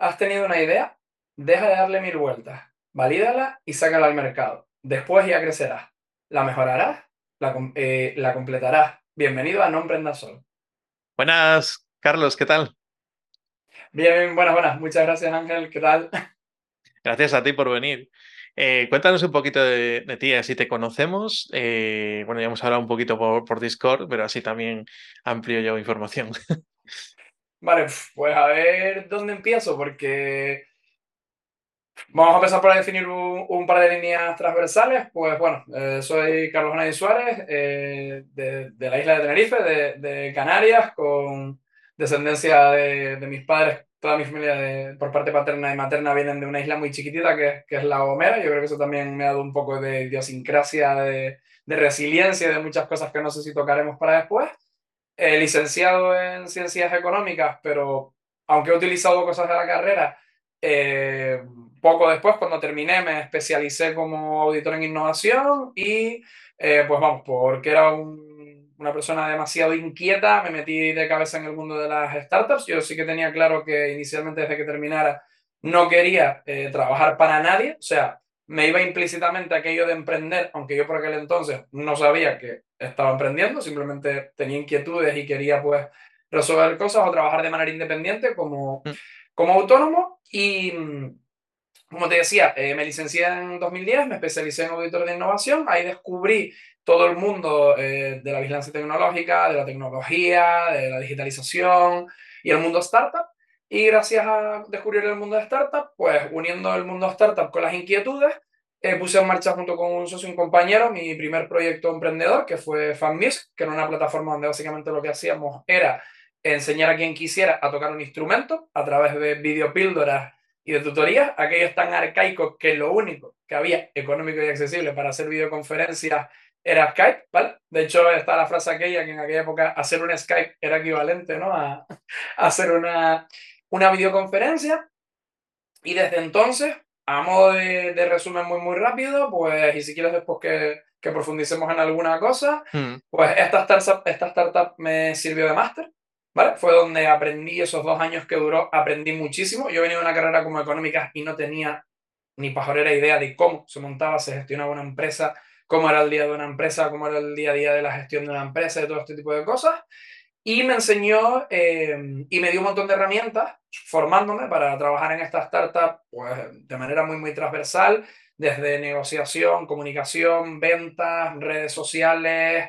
has tenido una idea, deja de darle mil vueltas, valídala y sácala al mercado. Después ya crecerás, la mejorarás, la completarás. Bienvenido a No Emprendas Solo. Buenas, Carlos, ¿qué tal? Bien, buenas, buenas. Muchas gracias, Ángel. ¿Qué tal? Gracias a ti por venir. Cuéntanos un poquito de ti, así te conocemos. Bueno, ya hemos hablado un poquito por Discord, pero así también amplio yo información. Vale, pues a ver dónde empiezo, porque vamos a empezar por definir un par de líneas transversales. Pues bueno, soy Carlos Nay Suárez, de la isla de Tenerife, de Canarias, con descendencia de mis padres. Toda mi familia por parte paterna y materna vienen de una isla muy chiquitita que es La Gomera. Yo creo que eso también me ha dado un poco de idiosincrasia, de resiliencia y de muchas cosas que no sé si tocaremos para después. Licenciado en ciencias económicas, pero aunque he utilizado cosas de la carrera, eh, poco después, cuando terminé, me especialicé como auditor en innovación y, pues vamos, porque era una persona demasiado inquieta, me metí de cabeza en el mundo de las startups. Yo sí que tenía claro que inicialmente, desde que terminara, no quería trabajar para nadie, o sea, me iba implícitamente aquello de emprender, aunque yo por aquel entonces no sabía que estaba emprendiendo, simplemente tenía inquietudes y quería pues resolver cosas o trabajar de manera independiente como autónomo. Y como te decía, me licencié en 2010, me especialicé en auditor de innovación, ahí descubrí todo el mundo de la vigilancia tecnológica, de la tecnología, de la digitalización y el mundo startup. Y gracias a descubrir el mundo de startup, pues uniendo el mundo startup con las inquietudes, puse en marcha junto con un socio y un compañero mi primer proyecto emprendedor, que fue FanMusic, que era una plataforma donde básicamente lo que hacíamos era enseñar a quien quisiera a tocar un instrumento a través de videopíldoras y de tutorías, aquellos tan arcaicos que lo único que había económico y accesible para hacer videoconferencias era Skype, ¿vale? De hecho, está la frase aquella que en aquella época hacer un Skype era equivalente, ¿no? A hacer una videoconferencia. Y desde entonces, a modo de resumen muy, muy rápido, pues, y si quieres después que profundicemos en alguna cosa, Mm, pues esta startup me sirvió de máster, ¿vale? Fue donde aprendí esos 2 años que duró, aprendí muchísimo. Yo venía de una carrera como económica y no tenía ni pajolera idea de cómo se montaba, se gestionaba una empresa, cómo era el día de una empresa, cómo era el día a día de la gestión de una empresa, de todo este tipo de cosas. Y me enseñó y me dio un montón de herramientas formándome para trabajar en esta startup pues, de manera muy, muy transversal, desde negociación, comunicación, ventas, redes sociales,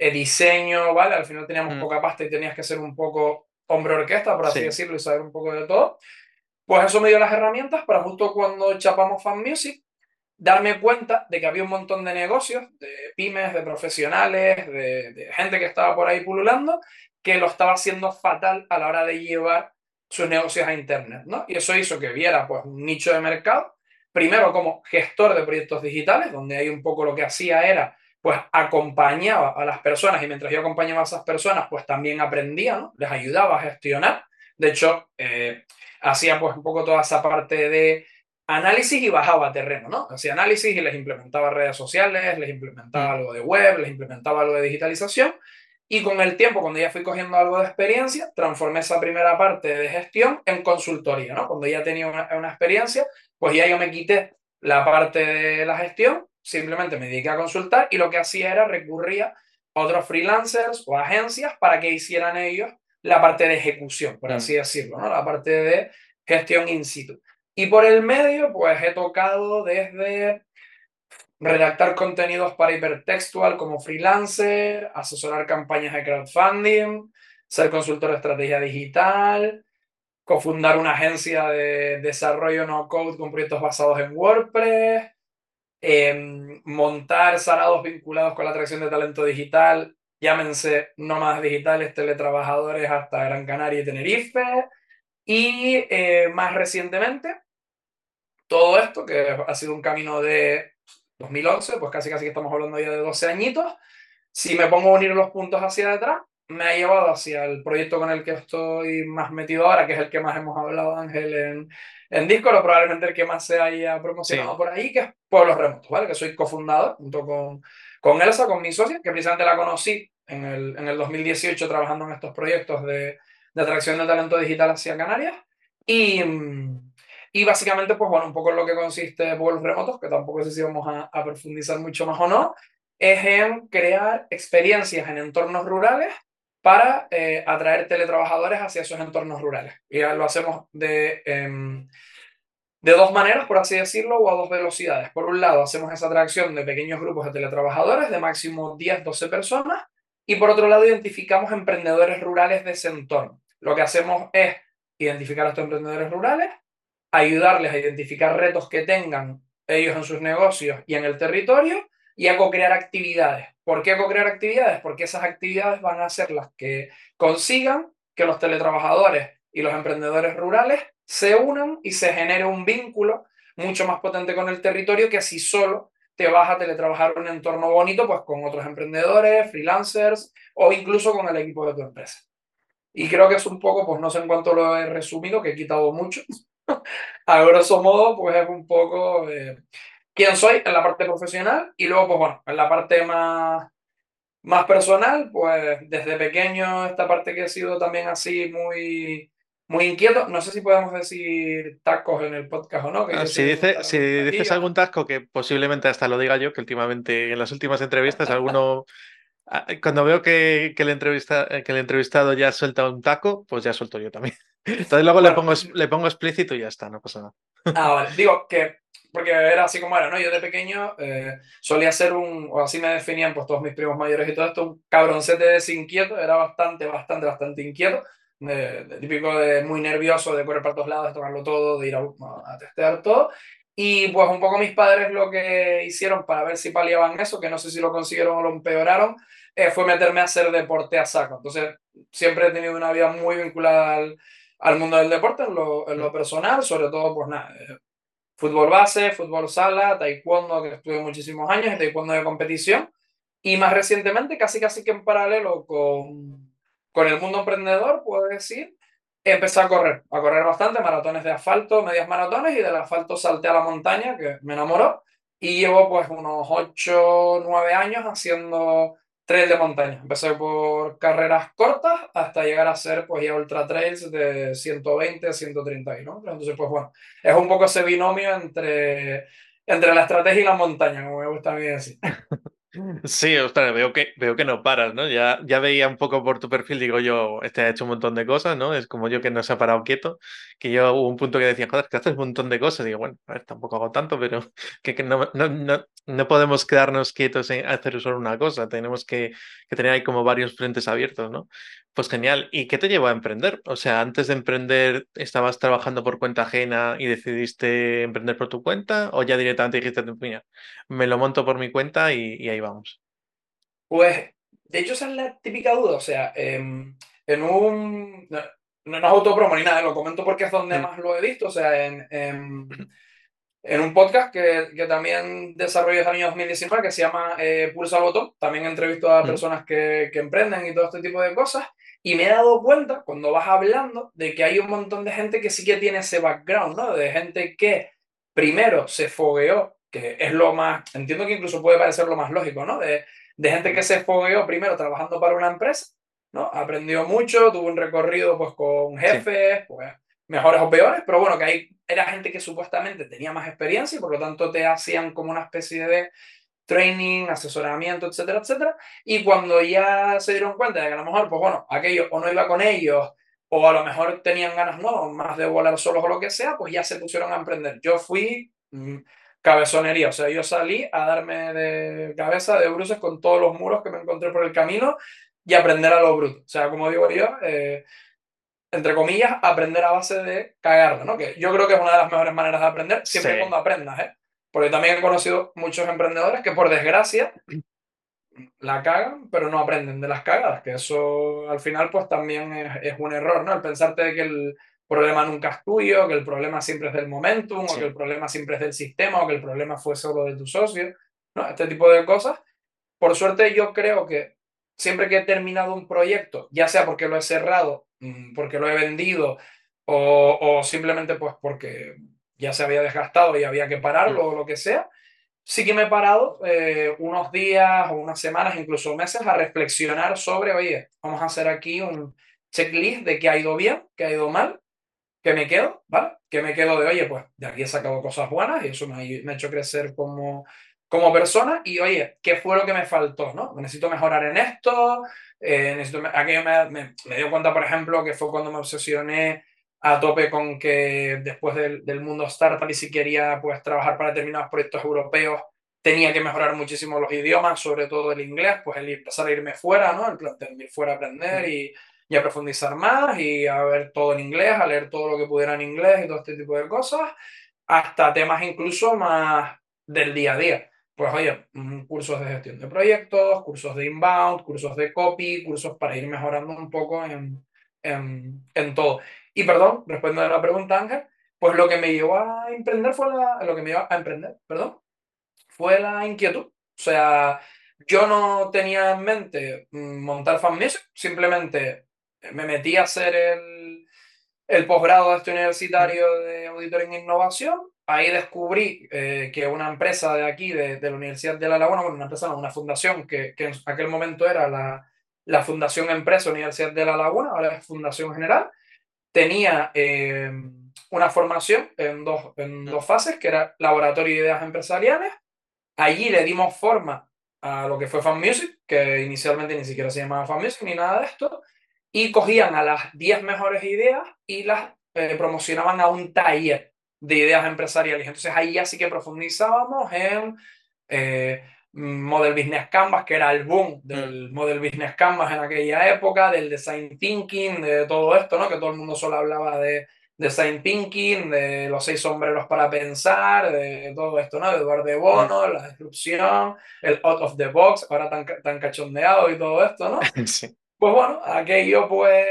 diseño, ¿vale? Al final teníamos mm, poca pasta y tenías que ser un poco hombre orquesta, por así sí. decirlo, y saber un poco de todo. Pues eso me dio las herramientas para justo cuando chapamos Fan Music darme cuenta de que había un montón de negocios, de pymes, de profesionales, de gente que estaba por ahí pululando, que lo estaba haciendo fatal a la hora de llevar sus negocios a Internet, ¿no? Y eso hizo que viera pues un nicho de mercado, primero como gestor de proyectos digitales, donde ahí un poco lo que hacía era, pues acompañaba a las personas y mientras yo acompañaba a esas personas, pues también aprendía, ¿no? Les ayudaba a gestionar. De hecho, hacía pues un poco toda esa parte de análisis y bajaba a terreno, ¿no? Hacía análisis y les implementaba redes sociales, les implementaba Mm, algo de web, les implementaba algo de digitalización. Y con el tiempo, cuando ya fui cogiendo algo de experiencia, transformé esa primera parte de gestión en consultoría, ¿no? Cuando ya tenía una experiencia, pues ya yo me quité la parte de la gestión, simplemente me dediqué a consultar y lo que hacía era recurría a otros freelancers o agencias para que hicieran ellos la parte de ejecución, por mm, así decirlo, ¿no? La parte de gestión in situ. Y por el medio, pues he tocado desde redactar contenidos para hipertextual como freelancer, asesorar campañas de crowdfunding, ser consultor de estrategia digital, cofundar una agencia de desarrollo no code con proyectos basados en WordPress, montar sarados vinculados con la atracción de talento digital, llámense nómadas digitales, teletrabajadores hasta Gran Canaria y Tenerife. Y más recientemente todo esto, que ha sido un camino de 2011, pues casi casi que estamos hablando ya de 12 añitos. Si me pongo a unir los puntos hacia detrás, me ha llevado hacia el proyecto con el que estoy más metido ahora, que es el que más hemos hablado, Ángel, en Discord, o probablemente el que más se haya sí. promocionado por ahí, que es Pueblos Remotos, ¿vale? Que soy cofundador junto con Elsa, con mi socia, que precisamente la conocí en el 2018 trabajando en estos proyectos de atracción del talento digital hacia Canarias. Y, Y básicamente, pues bueno, un poco en lo que consiste vuelos remotos, que tampoco sé si vamos a profundizar mucho más o no, es en crear experiencias en entornos rurales para atraer teletrabajadores hacia esos entornos rurales. Y ya lo hacemos de dos maneras, por así decirlo, o a dos velocidades. Por un lado, hacemos esa atracción de pequeños grupos de teletrabajadores de máximo 10-12 personas, y por otro lado, identificamos emprendedores rurales de ese entorno. Lo que hacemos es identificar a estos emprendedores rurales, ayudarles a identificar retos que tengan ellos en sus negocios y en el territorio, y a co-crear actividades. ¿Por qué co-crear actividades? Porque esas actividades van a ser las que consigan que los teletrabajadores y los emprendedores rurales se unan y se genere un vínculo mucho más potente con el territorio que si solo te vas a teletrabajar en un entorno bonito, pues con otros emprendedores, freelancers o incluso con el equipo de tu empresa. Y creo que es un poco, pues no sé en cuánto lo he resumido, que he quitado mucho. A grosso modo, pues es un poco quién soy en la parte profesional, y luego, pues bueno, en la parte más personal, pues desde pequeño esta parte que he sido también así muy inquieto. No sé si podemos decir tacos en el podcast o no, que yo Si sé que dice, contar si algunos dices taquillos. algún tasco, que posiblemente hasta lo diga yo, que últimamente en las últimas entrevistas alguno, cuando veo que el entrevistado ya suelta un taco, pues ya suelto yo también. Entonces luego Bueno, le pongo explícito y ya está, no pasa nada. vale. Digo que, porque era así como era, ¿no? Yo de pequeño solía ser o así me definían pues todos mis primos mayores y todo esto, un cabroncete desinquieto, era bastante inquieto, de típico de muy nervioso, de correr para todos lados, de tocarlo todo, de ir a testear todo. Y pues un poco mis padres lo que hicieron para ver si paliaban eso, que no sé si lo consiguieron o lo empeoraron, fue meterme a hacer deporte a saco. Entonces, siempre he tenido una vida muy vinculada al mundo del deporte, en lo personal, sobre todo, pues nada, fútbol base, fútbol sala, taekwondo, que estuve muchísimos años, y taekwondo de competición, y más recientemente, casi que en paralelo con el mundo emprendedor, puedo decir, empecé a correr bastante, maratones de asfalto, medias maratones, y del asfalto salté a la montaña, que me enamoró, y llevo pues unos 8 9 años haciendo trail de montaña. Empecé por carreras cortas hasta llegar a ser pues ya ultra trails de 120, 130 kilómetros. Entonces, pues bueno, es un poco ese binomio entre la estrategia y la montaña, como me gusta a mí decir. Sí, ostras, veo que no paras, ¿no? Ya veía un poco por tu perfil, digo yo, este ha hecho un montón de cosas, ¿no? Es como yo que no se ha parado quieto, que yo hubo un punto que decía, joder, que haces un montón de cosas. Digo, bueno, a ver, tampoco hago tanto, pero que no podemos quedarnos quietos en hacer solo una cosa, tenemos que tener ahí como varios frentes abiertos, ¿no? Pues genial. ¿Y qué te llevó a emprender? O sea, antes de emprender, ¿estabas trabajando por cuenta ajena y decidiste emprender por tu cuenta? ¿O ya directamente dijiste, mira, me lo monto por mi cuenta y ahí vamos? Pues, de hecho, esa es la típica duda. O sea, en un. No es autopromo ni nada, lo comento porque es donde Mm, más lo he visto. O sea, en un podcast que también desarrollé en el año 2019 que se llama Pulsa al Botón. También entrevisto a mm, personas que emprenden y todo este tipo de cosas. Y me he dado cuenta, cuando vas hablando, de que hay un montón de gente que sí que tiene ese background, ¿no? De gente que primero se fogueó, que es lo más, entiendo que incluso puede parecer lo más lógico, ¿no? De gente que se fogueó primero trabajando para una empresa, ¿no? Aprendió mucho, tuvo un recorrido pues con sí, jefes, pues mejores o peores, pero bueno, que ahí era gente que supuestamente tenía más experiencia y por lo tanto te hacían como una especie de training, asesoramiento, etcétera, etcétera. Y cuando ya se dieron cuenta de que a lo mejor, pues bueno, aquello o no iba con ellos, o a lo mejor tenían ganas, no, más de volar solos o lo que sea, pues ya se pusieron a emprender. Yo fui cabezonería, o sea, yo salí a darme de cabeza, de bruces con todos los muros que me encontré por el camino y aprender a lo bruto. O sea, como digo yo, entre comillas, aprender a base de cagarla, ¿no? Que yo creo que es una de las mejores maneras de aprender, siempre y sí. cuando aprendas, ¿eh? Porque también he conocido muchos emprendedores que por desgracia la cagan, pero no aprenden de las cagadas, que eso al final pues también es un error, ¿no? El pensarte de que el problema nunca es tuyo, que el problema siempre es del momentum, o que Sí. el problema siempre es del sistema, o que el problema fue solo de tu socio, ¿no? Este tipo de cosas. Por suerte yo creo que siempre que he terminado un proyecto, ya sea porque lo he cerrado, porque lo he vendido, o simplemente pues porque ya se había desgastado y había que Mm. pararlo o lo que sea, sí que me he parado unos días o unas semanas, incluso meses, a reflexionar sobre, oye, vamos a hacer aquí un checklist de qué ha ido bien, qué ha ido mal, que me quedo, ¿vale? Que me quedo de, oye, pues de aquí he sacado cosas buenas y eso me ha hecho crecer como persona. Y oye, ¿qué fue lo que me faltó, no? Necesito mejorar en esto. Aquello me dio cuenta, por ejemplo, que fue cuando me obsesioné a tope con que después del mundo startup y si quería pues trabajar para determinados proyectos europeos tenía que mejorar muchísimo los idiomas, sobre todo el inglés, pues el empezar a irme fuera, ¿no? El plan de ir fuera a aprender y a profundizar más y a ver todo en inglés, a leer todo lo que pudiera en inglés y todo este tipo de cosas, hasta temas incluso más del día a día. Pues oye, cursos de gestión de proyectos, cursos de inbound, cursos de copy, cursos para ir mejorando un poco en todo. Y perdón, respondiendo a la pregunta, Ángel, pues lo que me llevó a emprender lo que me llevó a emprender, perdón, fue la inquietud. O sea, yo no tenía en mente montar fan music, simplemente me metí a hacer el posgrado de este Mm. universitario de auditoría en innovación. Ahí descubrí que una empresa de aquí, de la Universidad de La Laguna, bueno, una empresa, no, una fundación que en aquel momento era la Fundación Empresa Universidad de La Laguna, ahora es Fundación General, tenía una formación en Mm. dos fases, que era laboratorio de ideas empresariales. Allí le dimos forma a lo que fue Fan Music, que inicialmente ni siquiera se llamaba Fan Music ni nada de esto, y cogían a las 10 mejores ideas y las promocionaban a un taller de ideas empresariales. Entonces ahí ya sí que profundizábamos en Model Business Canvas, que era el boom Mm. del Model Business Canvas en aquella época, del Design Thinking, de todo esto, ¿no? Que todo el mundo solo hablaba de Design Thinking, de los 6 sombreros para pensar, de todo esto, ¿no? De Eduardo de Mm. Bono, la disrupción, el out of the box, ahora tan cachondeado y todo esto, ¿no? Sí. Pues bueno, aquello pues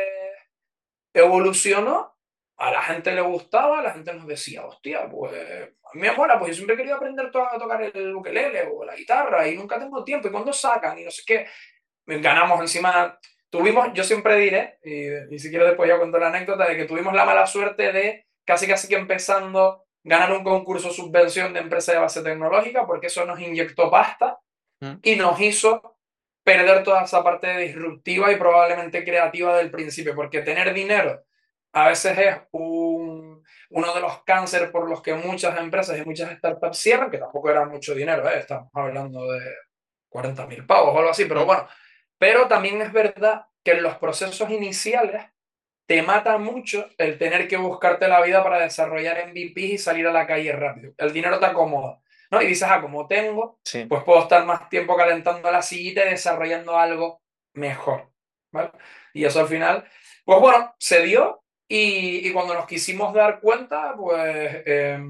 evolucionó, a la gente le gustaba, la gente nos decía, hostia, pues a mí me mola, pues yo siempre he querido aprender a tocar el ukelele o la guitarra y nunca tengo tiempo, y cuando sacan y no sé qué, ganamos encima, yo siempre diré, y si quieres después ya cuento la anécdota, de que tuvimos la mala suerte de casi que empezando ganar un concurso subvención de empresa de base tecnológica, porque eso nos inyectó pasta Mm. y nos hizo perder toda esa parte disruptiva y probablemente creativa del principio, porque tener dinero a veces es uno de los cánceres por los que muchas empresas y muchas startups cierran, que tampoco era mucho dinero, ¿eh? Estamos hablando de 40.000 pavos o algo así, pero Mm. bueno, pero también es verdad que en los procesos iniciales te mata mucho el tener que buscarte la vida para desarrollar MVPs y salir a la calle rápido. El dinero te acomoda, ¿no? Y dices, como tengo, Sí. pues puedo estar más tiempo calentando la sillita y desarrollando algo mejor, ¿vale? Y eso al final, pues bueno, se dio y cuando nos quisimos dar cuenta, pues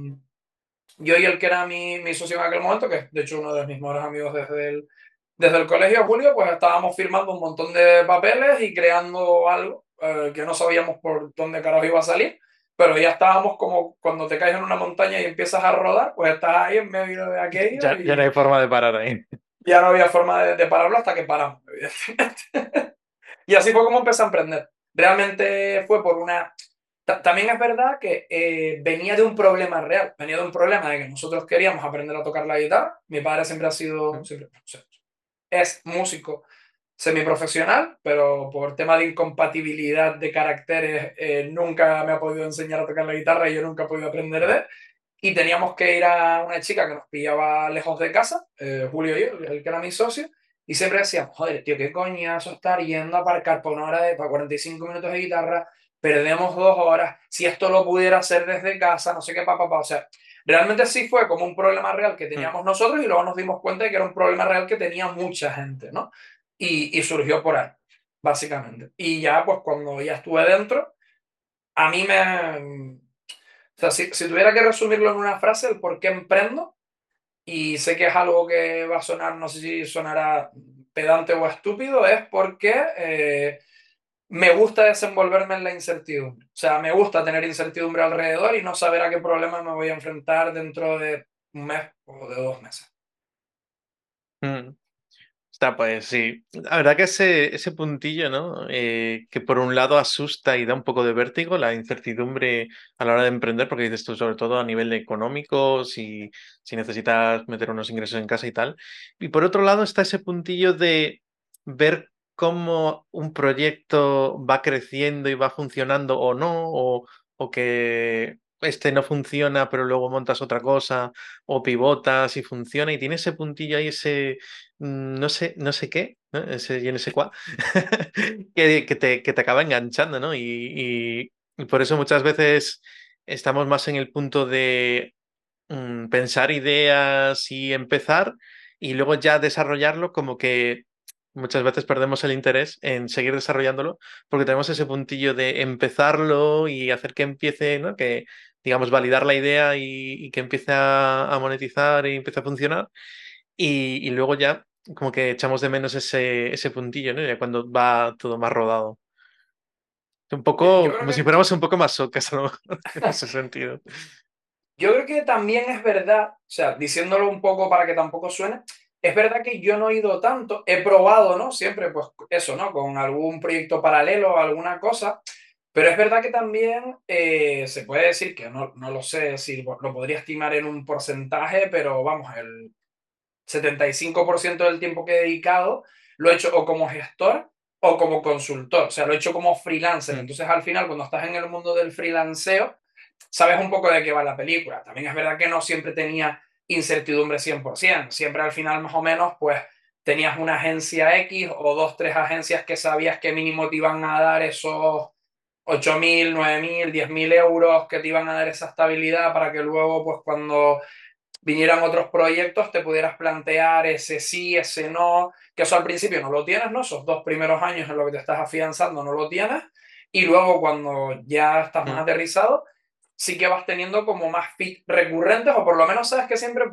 yo y el que era mi socio en aquel momento, que es de hecho uno de mis mejores amigos desde el colegio, Julio, pues estábamos firmando un montón de papeles y creando algo que no sabíamos por dónde carajo iba a salir, pero ya estábamos como cuando te caes en una montaña y empiezas a rodar, pues estás ahí en medio de aquello Ya no hay y forma de parar ahí. ya no había forma de pararlo hasta que paramos, evidentemente. Y así fue como empecé a emprender. Realmente fue por una... También es verdad que venía de un problema real, venía de un problema de que nosotros queríamos aprender a tocar la guitarra. Mi padre siempre ha sido, Mm. siempre, o sea, es músico semiprofesional, pero por tema de incompatibilidad de caracteres nunca me ha podido enseñar a tocar la guitarra y yo nunca he podido aprender de él. Y teníamos que ir a una chica que nos pillaba lejos de casa, Julio y yo, el que era mi socio, y siempre decíamos, joder, tío, qué coñazo estar yendo a aparcar por una hora para 45 minutos de guitarra, perdemos 2 horas, si esto lo pudiera hacer desde casa, no sé qué, papá, o sea, realmente sí fue como un problema real que Mm. teníamos nosotros y luego nos dimos cuenta de que era un problema real que tenía mucha gente, ¿no? Y surgió por ahí, básicamente. Y ya, pues cuando ya estuve dentro, a mí me... O sea, si tuviera que resumirlo en una frase, el por qué emprendo, y sé que es algo que va a sonar, no sé si sonará pedante o estúpido, es porque me gusta desenvolverme en la incertidumbre. O sea, me gusta tener incertidumbre alrededor y no saber a qué problema me voy a enfrentar dentro de un mes o de 2 meses. Mm. Está, pues sí. La verdad que ese puntillo, ¿no? Que por un lado asusta y da un poco de vértigo, la incertidumbre a la hora de emprender, porque dices tú, sobre todo a nivel económico, si necesitas meter unos ingresos en casa y tal. Y por otro lado está ese puntillo de ver cómo un proyecto va creciendo y va funcionando o no, o que este no funciona, pero luego montas otra cosa, o pivotas y funciona, y tiene ese puntillo ahí, ese no sé, no sé qué, ¿no? Ese y en ese cuá, que te acaba enganchando, ¿no? Y por eso muchas veces estamos más en el punto de pensar ideas y empezar, y luego ya desarrollarlo, como que muchas veces perdemos el interés en seguir desarrollándolo porque tenemos ese puntillo de empezarlo y hacer que empiece, ¿no? Que, digamos, validar la idea y que empiece a monetizar y empiece a funcionar. Y luego ya como que echamos de menos ese puntillo, ¿no? Ya cuando va todo más rodado. Un Yo poco creo como si que fuéramos un poco más socas, a lo mejor, en ese sentido. Yo creo que también es verdad, o sea, diciéndolo un poco para que tampoco suene, es verdad que yo no he ido tanto, he probado, ¿no? Siempre, pues eso, ¿no? Con algún proyecto paralelo o alguna cosa, pero es verdad que también se puede decir que no lo sé si lo podría estimar en un porcentaje, pero vamos, el 75% del tiempo que he dedicado lo he hecho o como gestor o como consultor, o sea, lo he hecho como freelancer. Mm, Entonces, al final, cuando estás en el mundo del freelanceo, sabes un poco de qué va la película. También es verdad que no siempre tenía incertidumbre 100%. Siempre al final, más o menos, pues tenías una agencia X o dos, tres agencias que sabías que mínimo te iban a dar esos 8.000, 9.000, 10.000 euros que te iban a dar esa estabilidad para que luego, pues cuando vinieran otros proyectos, te pudieras plantear ese sí, ese no, que eso al principio no lo tienes, ¿no? Esos 2 primeros años en lo que te estás afianzando no lo tienes, y luego cuando ya estás más mm, aterrizado, sí que vas teniendo como más fit recurrentes, o por lo menos sabes que siempre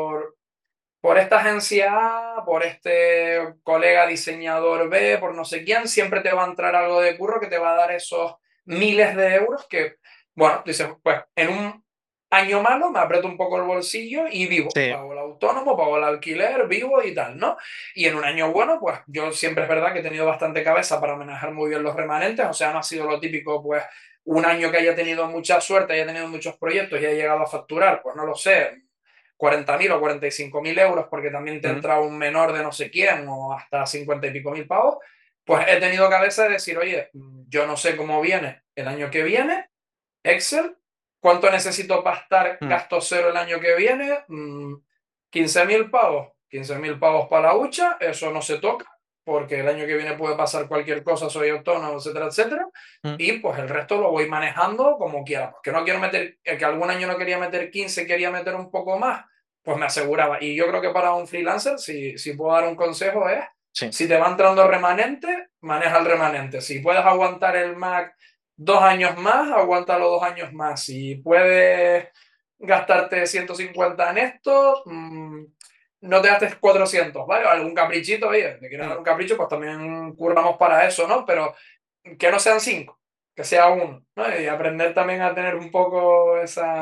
por esta agencia A, por este colega diseñador B, por no sé quién, siempre te va a entrar algo de curro que te va a dar esos miles de euros que, bueno, dices, pues en un año malo me aprieto un poco el bolsillo y vivo. sí. Pago el autónomo, pago el alquiler, vivo y tal, ¿no? Y en un año bueno, pues yo siempre es verdad que he tenido bastante cabeza para manejar muy bien los remanentes, o sea, no ha sido lo típico, pues un año que haya tenido mucha suerte, haya tenido muchos proyectos y haya llegado a facturar, pues no lo sé, 40.000 o 45.000 euros porque también te Mm, entra un menor de no sé quién o hasta 50 y pico mil pavos, pues he tenido cabeza de decir, oye, yo no sé cómo viene el año que viene, Excel, cuánto necesito para estar mm, gasto cero el año que viene, 15.000 pavos, 15.000 pavos para la hucha, eso no se toca, porque el año que viene puede pasar cualquier cosa, soy autónomo, etcétera, etcétera. mm, Y pues el resto lo voy manejando como quiera. Porque no quiero meter, que algún año no quería meter 15, quería meter un poco más, pues me aseguraba. Y yo creo que para un freelancer, si puedo dar un consejo, es, sí. si te va entrando remanente, maneja el remanente. Si puedes aguantar el Mac 2 años más, aguántalo 2 años más. Si puedes gastarte 150 en esto, no te gastes 400, ¿vale? Algún caprichito, oye, te quieres dar Mm, un capricho, pues también curramos para eso, ¿no? Pero que no sean 5, que sea uno, ¿no? Y aprender también a tener un poco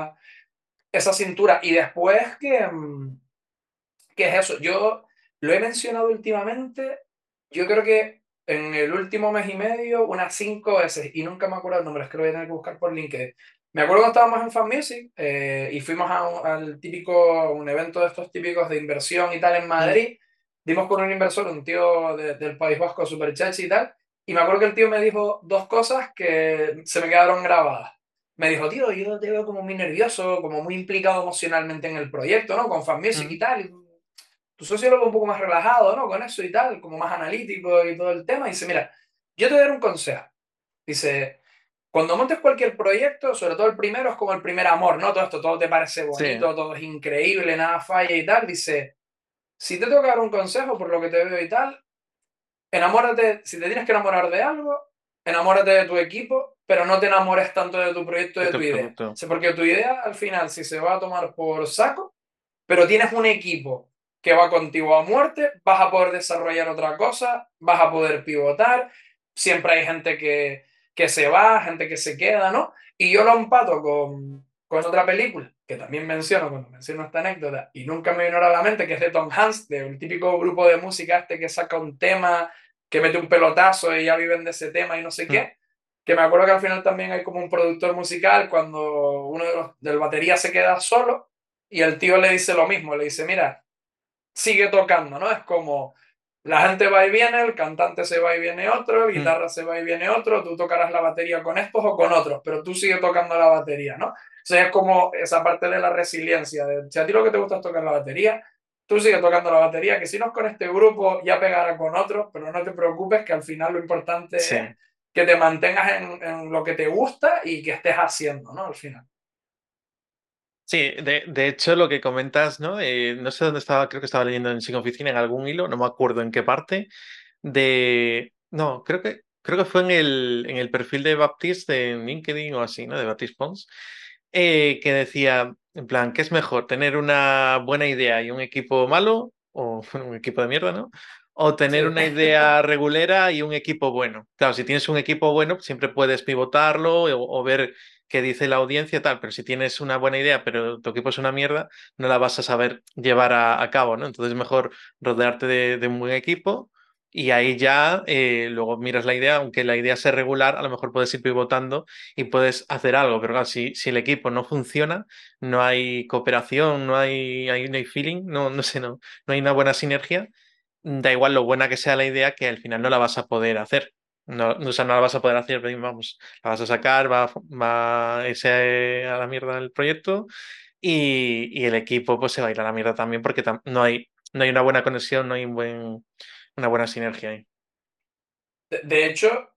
esa cintura. Y después ¿qué es eso? Yo lo he mencionado últimamente, yo creo que en el último mes y medio, unas 5 veces, y nunca me acuerdo el nombre, es que lo voy a tener que buscar por LinkedIn. Me acuerdo que estábamos en Fan Music y fuimos al típico, un evento de estos típicos de inversión y tal en mm, Madrid. Dimos con un inversor, un tío del País Vasco, super chachi y tal. Y me acuerdo que el tío me dijo dos cosas que se me quedaron grabadas. Me dijo, tío, yo te veo como muy nervioso, como muy implicado emocionalmente en el proyecto, ¿no? Con Fan Music mm, y tal. Y tu socio lo ve un poco más relajado, ¿no? Con eso y tal, como más analítico y todo el tema. Y dice, mira, yo te voy a dar un consejo. Dice, cuando montes cualquier proyecto, sobre todo el primero, es como el primer amor, ¿no? Todo esto, todo te parece sí. bonito, todo es increíble, nada falla y tal. Dice, si te tengo que dar un consejo por lo que te veo y tal, enamórate, si te tienes que enamorar de algo, enamórate de tu equipo, pero no te enamores tanto de tu proyecto y De de tu tu idea. O producto. sea, porque tu idea, al final, si se va a tomar por saco, pero tienes un equipo que va contigo a muerte, vas a poder desarrollar otra cosa, vas a poder pivotar, siempre hay gente que se va, gente que se queda, ¿no? Y yo lo empato con otra película, que también menciono cuando menciono esta anécdota, y nunca me vino a la mente, que es de Tom Hanks, del típico grupo de música este que saca un tema, que mete un pelotazo y ya viven de ese tema y no sé Mm, qué, que me acuerdo que al final también hay como un productor musical cuando uno del batería se queda solo y el tío le dice lo mismo, le dice, mira, sigue tocando, ¿no? Es como, la gente va y viene, el cantante se va y viene otro, el Mm, guitarra se va y viene otro, tú tocarás la batería con estos o con otros, pero tú sigues tocando la batería, ¿no? Entonces es como esa parte de la resiliencia, de si a ti lo que te gusta es tocar la batería, tú sigues tocando la batería, que si no es con este grupo ya pegará con otros, pero no te preocupes que al final lo importante es sí. que te mantengas en lo que te gusta y que estés haciendo, ¿no? Al final. Sí, de hecho lo que comentas, ¿no? No sé dónde estaba, creo que estaba leyendo en Sin Oficina en algún hilo, no me acuerdo en qué parte, no, creo que fue en el perfil de Baptiste en LinkedIn o así, ¿no? De Baptiste Pons, que decía, en plan, ¿qué es mejor? ¿Tener una buena idea y un equipo malo? O un equipo de mierda, ¿no? O tener Sí. una idea regulera y un equipo bueno. Claro, si tienes un equipo bueno, pues siempre puedes pivotarlo o ver qué dice la audiencia y tal, pero si tienes una buena idea, pero tu equipo es una mierda, no la vas a saber llevar a cabo, ¿no? Entonces es mejor rodearte de un buen equipo y ahí ya luego miras la idea, aunque la idea sea regular, a lo mejor puedes ir pivotando y puedes hacer algo, pero claro, si el equipo no funciona, no hay cooperación, no hay feeling, no sé, no hay una buena sinergia, da igual lo buena que sea la idea, que al final no la vas a poder hacer. O sea, no la vas a poder hacer, vamos, la vas a sacar, va ese a la mierda el proyecto y el equipo pues se va a ir a la mierda también porque no hay una buena conexión, no hay una buena sinergia ahí. De hecho,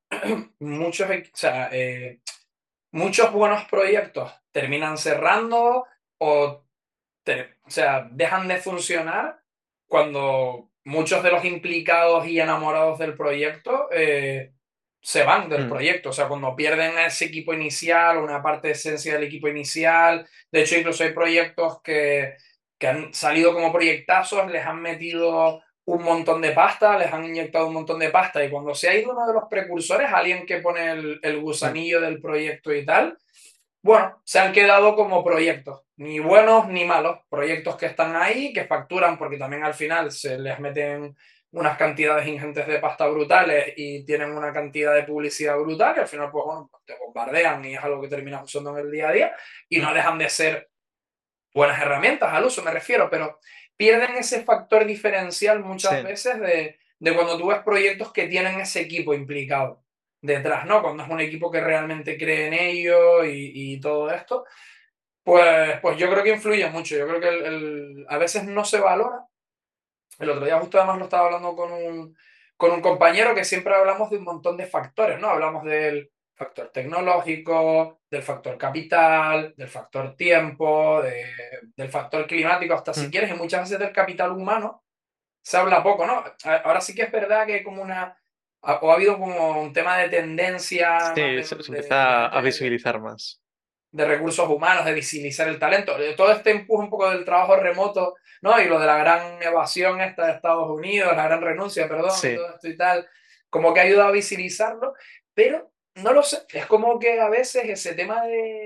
o sea, muchos buenos proyectos terminan cerrando o, o sea, dejan de funcionar cuando muchos de los implicados y enamorados del proyecto se van del Mm, proyecto. O sea, cuando pierden a ese equipo inicial, una parte de esencia del equipo inicial. De hecho, incluso hay proyectos que han salido como proyectazos, les han metido un montón de pasta, les han inyectado un montón de pasta y cuando se ha ido uno de los precursores, alguien que pone el mm, gusanillo del proyecto y tal, bueno, se han quedado como proyectos, ni buenos ni malos, proyectos que están ahí, que facturan porque también al final se les meten unas cantidades ingentes de pasta brutales y tienen una cantidad de publicidad brutal y al final pues bueno, te bombardean y es algo que terminas usando en el día a día y mm. no dejan de ser buenas herramientas al uso, me refiero, pero pierden ese factor diferencial muchas Sí. veces de cuando tú ves proyectos que tienen ese equipo implicado detrás, ¿no? Cuando es un equipo que realmente cree en ello y todo esto, pues yo creo que influye mucho. Yo creo que a veces no se valora. El otro día justo además lo estaba hablando con un compañero que siempre hablamos de un montón de factores, ¿no? Hablamos del factor tecnológico, del factor capital, del factor tiempo, del factor climático, hasta si Mm. quieres, y muchas veces del capital humano se habla poco, ¿no? Ahora sí que es verdad que hay como o ha habido como un tema de tendencia más Sí, se de empieza a gente visibilizar más. de recursos humanos, de visibilizar el talento. Todo este empuje un poco del trabajo remoto, ¿no? Y lo de la gran evasión esta de Estados Unidos, la gran renuncia, perdón, y Sí. todo esto y tal, como que ha ayudado a visibilizarlo, pero no lo sé, es como que a veces ese tema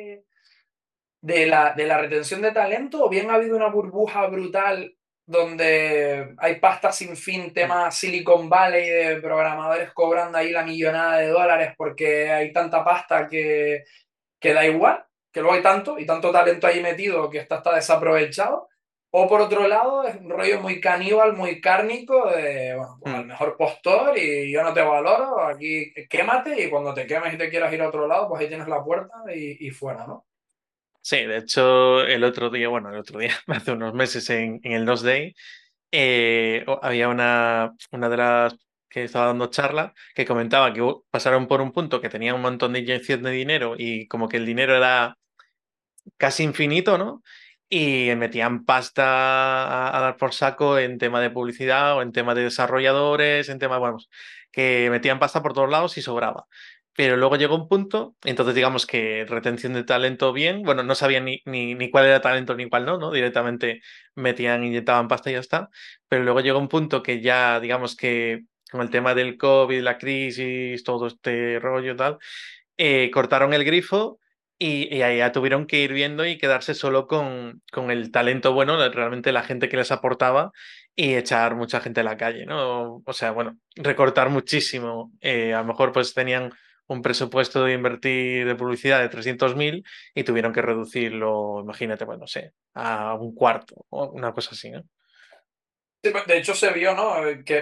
de la retención de talento, o bien ha habido una burbuja brutal donde hay pasta sin fin, Mm. tema Silicon Valley de programadores cobrando ahí la millonada de dólares porque hay tanta pasta que da igual, que luego hay tanto y tanto talento ahí metido que está desaprovechado. O por otro lado, es un rollo muy caníbal, muy cárnico, de, bueno, pues al Mm. mejor postor y yo no te valoro, aquí quémate y cuando te quemes y te quieras ir a otro lado, pues ahí tienes la puerta y fuera, ¿no? Sí, de hecho, el otro día, hace unos meses en el 2Day, había una de las que estaba dando charla que comentaba que pasaron por un punto que tenía un montón de inyección de dinero y como que el dinero era casi infinito, ¿no? Y metían pasta a dar por saco en tema de publicidad o en tema de desarrolladores, en tema, bueno, que metían pasta por todos lados y sobraba. Pero luego llegó un punto, entonces digamos que retención de talento bien, bueno, no sabían ni cuál era talento ni cuál no, ¿no? Directamente metían, inyectaban pasta y ya está. Pero luego llegó un punto que ya, digamos que con el tema del COVID, la crisis, todo este rollo y tal, cortaron el grifo y ahí ya tuvieron que ir viendo y quedarse solo con el talento bueno, realmente la gente que les aportaba y echar mucha gente a la calle, ¿no? O sea, bueno, recortar muchísimo. A lo mejor pues tenían un presupuesto de invertir de publicidad de 300.000 y tuvieron que reducirlo, imagínate, bueno, no sé, a un cuarto o una cosa así, ¿no? Sí, pues, de hecho se vio, ¿no? Que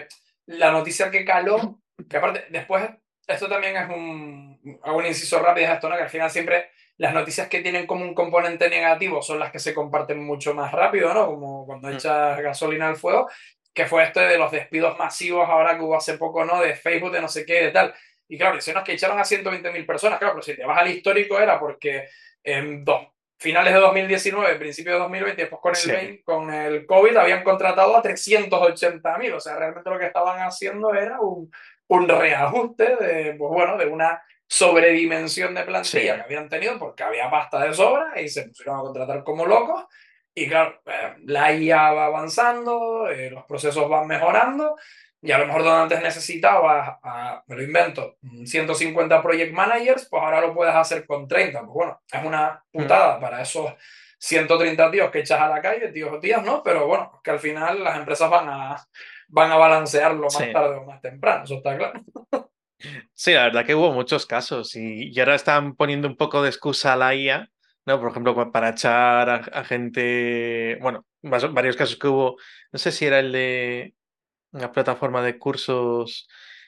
la noticia que caló, que aparte, después, esto también es hago un inciso rápido de esto, ¿no? Que al final siempre las noticias que tienen como un componente negativo son las que se comparten mucho más rápido, ¿no? Como cuando Mm. echas gasolina al fuego, que fue este de los despidos masivos ahora que hubo hace poco, ¿no? De Facebook, de no sé qué, de tal. Y claro, dicen que echaron a 120.000 personas, claro, pero si te vas al histórico era porque en finales de 2019, principios de 2020, después con el Sí, 20, con el COVID, habían contratado a 380.000. O sea, realmente lo que estaban haciendo era un reajuste de, pues bueno, de una sobredimensión de plantilla que sí, habían tenido porque había pasta de sobra y se pusieron a contratar como locos. Y claro, la IA va avanzando, los procesos van mejorando y a lo mejor donde antes necesitabas, me lo invento, 150 project managers, pues ahora lo puedes hacer con 30. Pues bueno, es una mm, putada para esos 130 tíos que echas a la calle, tíos o tías, ¿no? Pero bueno, que al final las empresas van a balancearlo más sí. tarde o más temprano, eso está claro. Sí, la verdad que hubo muchos casos y ahora están poniendo un poco de excusa a la IA, ¿no? Por ejemplo, para echar a gente, bueno, varios casos que hubo, no sé si era el de una plataforma de cursos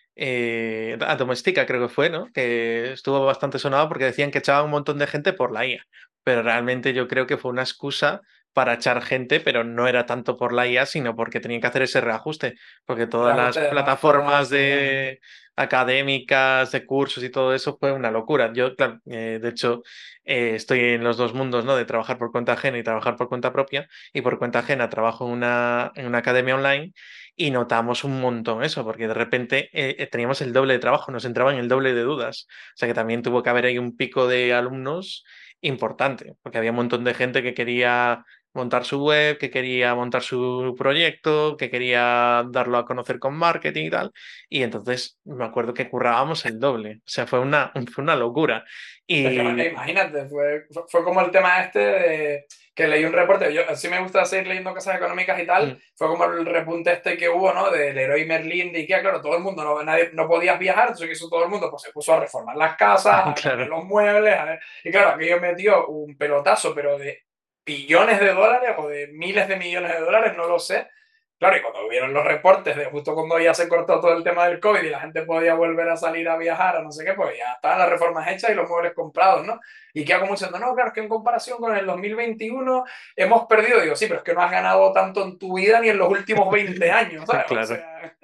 a Domestika, creo que fue, ¿no? Que estuvo bastante sonado porque decían que echaban un montón de gente por la IA, pero realmente yo creo que fue una excusa para echar gente, pero no era tanto por la IA, sino porque tenían que hacer ese reajuste, porque todas las Reajuste de plataformas gastos, seguramente. de académicas, de cursos y todo eso fue una locura. Yo, claro, de hecho, estoy en los dos mundos, ¿no? De trabajar por cuenta ajena y trabajar por cuenta propia, y por cuenta ajena trabajo en una academia online y notamos un montón eso, porque de repente teníamos el doble de trabajo, nos entraban el doble de dudas. O sea que también tuvo que haber ahí un pico de alumnos importante, porque había un montón de gente que quería montar su web, que quería montar su proyecto, que quería darlo a conocer con marketing y tal. Y entonces me acuerdo que currábamos el doble. O sea, fue una locura. Es que Y imagínate, fue como el tema este de que leí un reporte. Yo sí me gusta seguir leyendo cosas económicas y tal. mm, Fue como el repunte este que hubo, ¿no? Del Leroy Merlin de IKEA. Claro, todo el mundo, no podías viajar. Entonces, ¿qué hizo todo el mundo? Pues se puso a reformar las casas, a cambiar claro. los muebles. Y claro, aquello metió un pelotazo, pero de billones de dólares o de miles de millones de dólares, no lo sé. Claro, y cuando vieron los reportes de justo cuando ya se cortó todo el tema del COVID y la gente podía volver a salir a viajar o no sé qué, pues ya estaban las reformas hechas y los muebles comprados, ¿no? Y queda como diciendo, no, claro, es que en comparación con el 2021 hemos perdido. Digo, sí, pero es que no has ganado tanto en tu vida ni en los últimos 20 años, ¿sabes? O Claro. sea,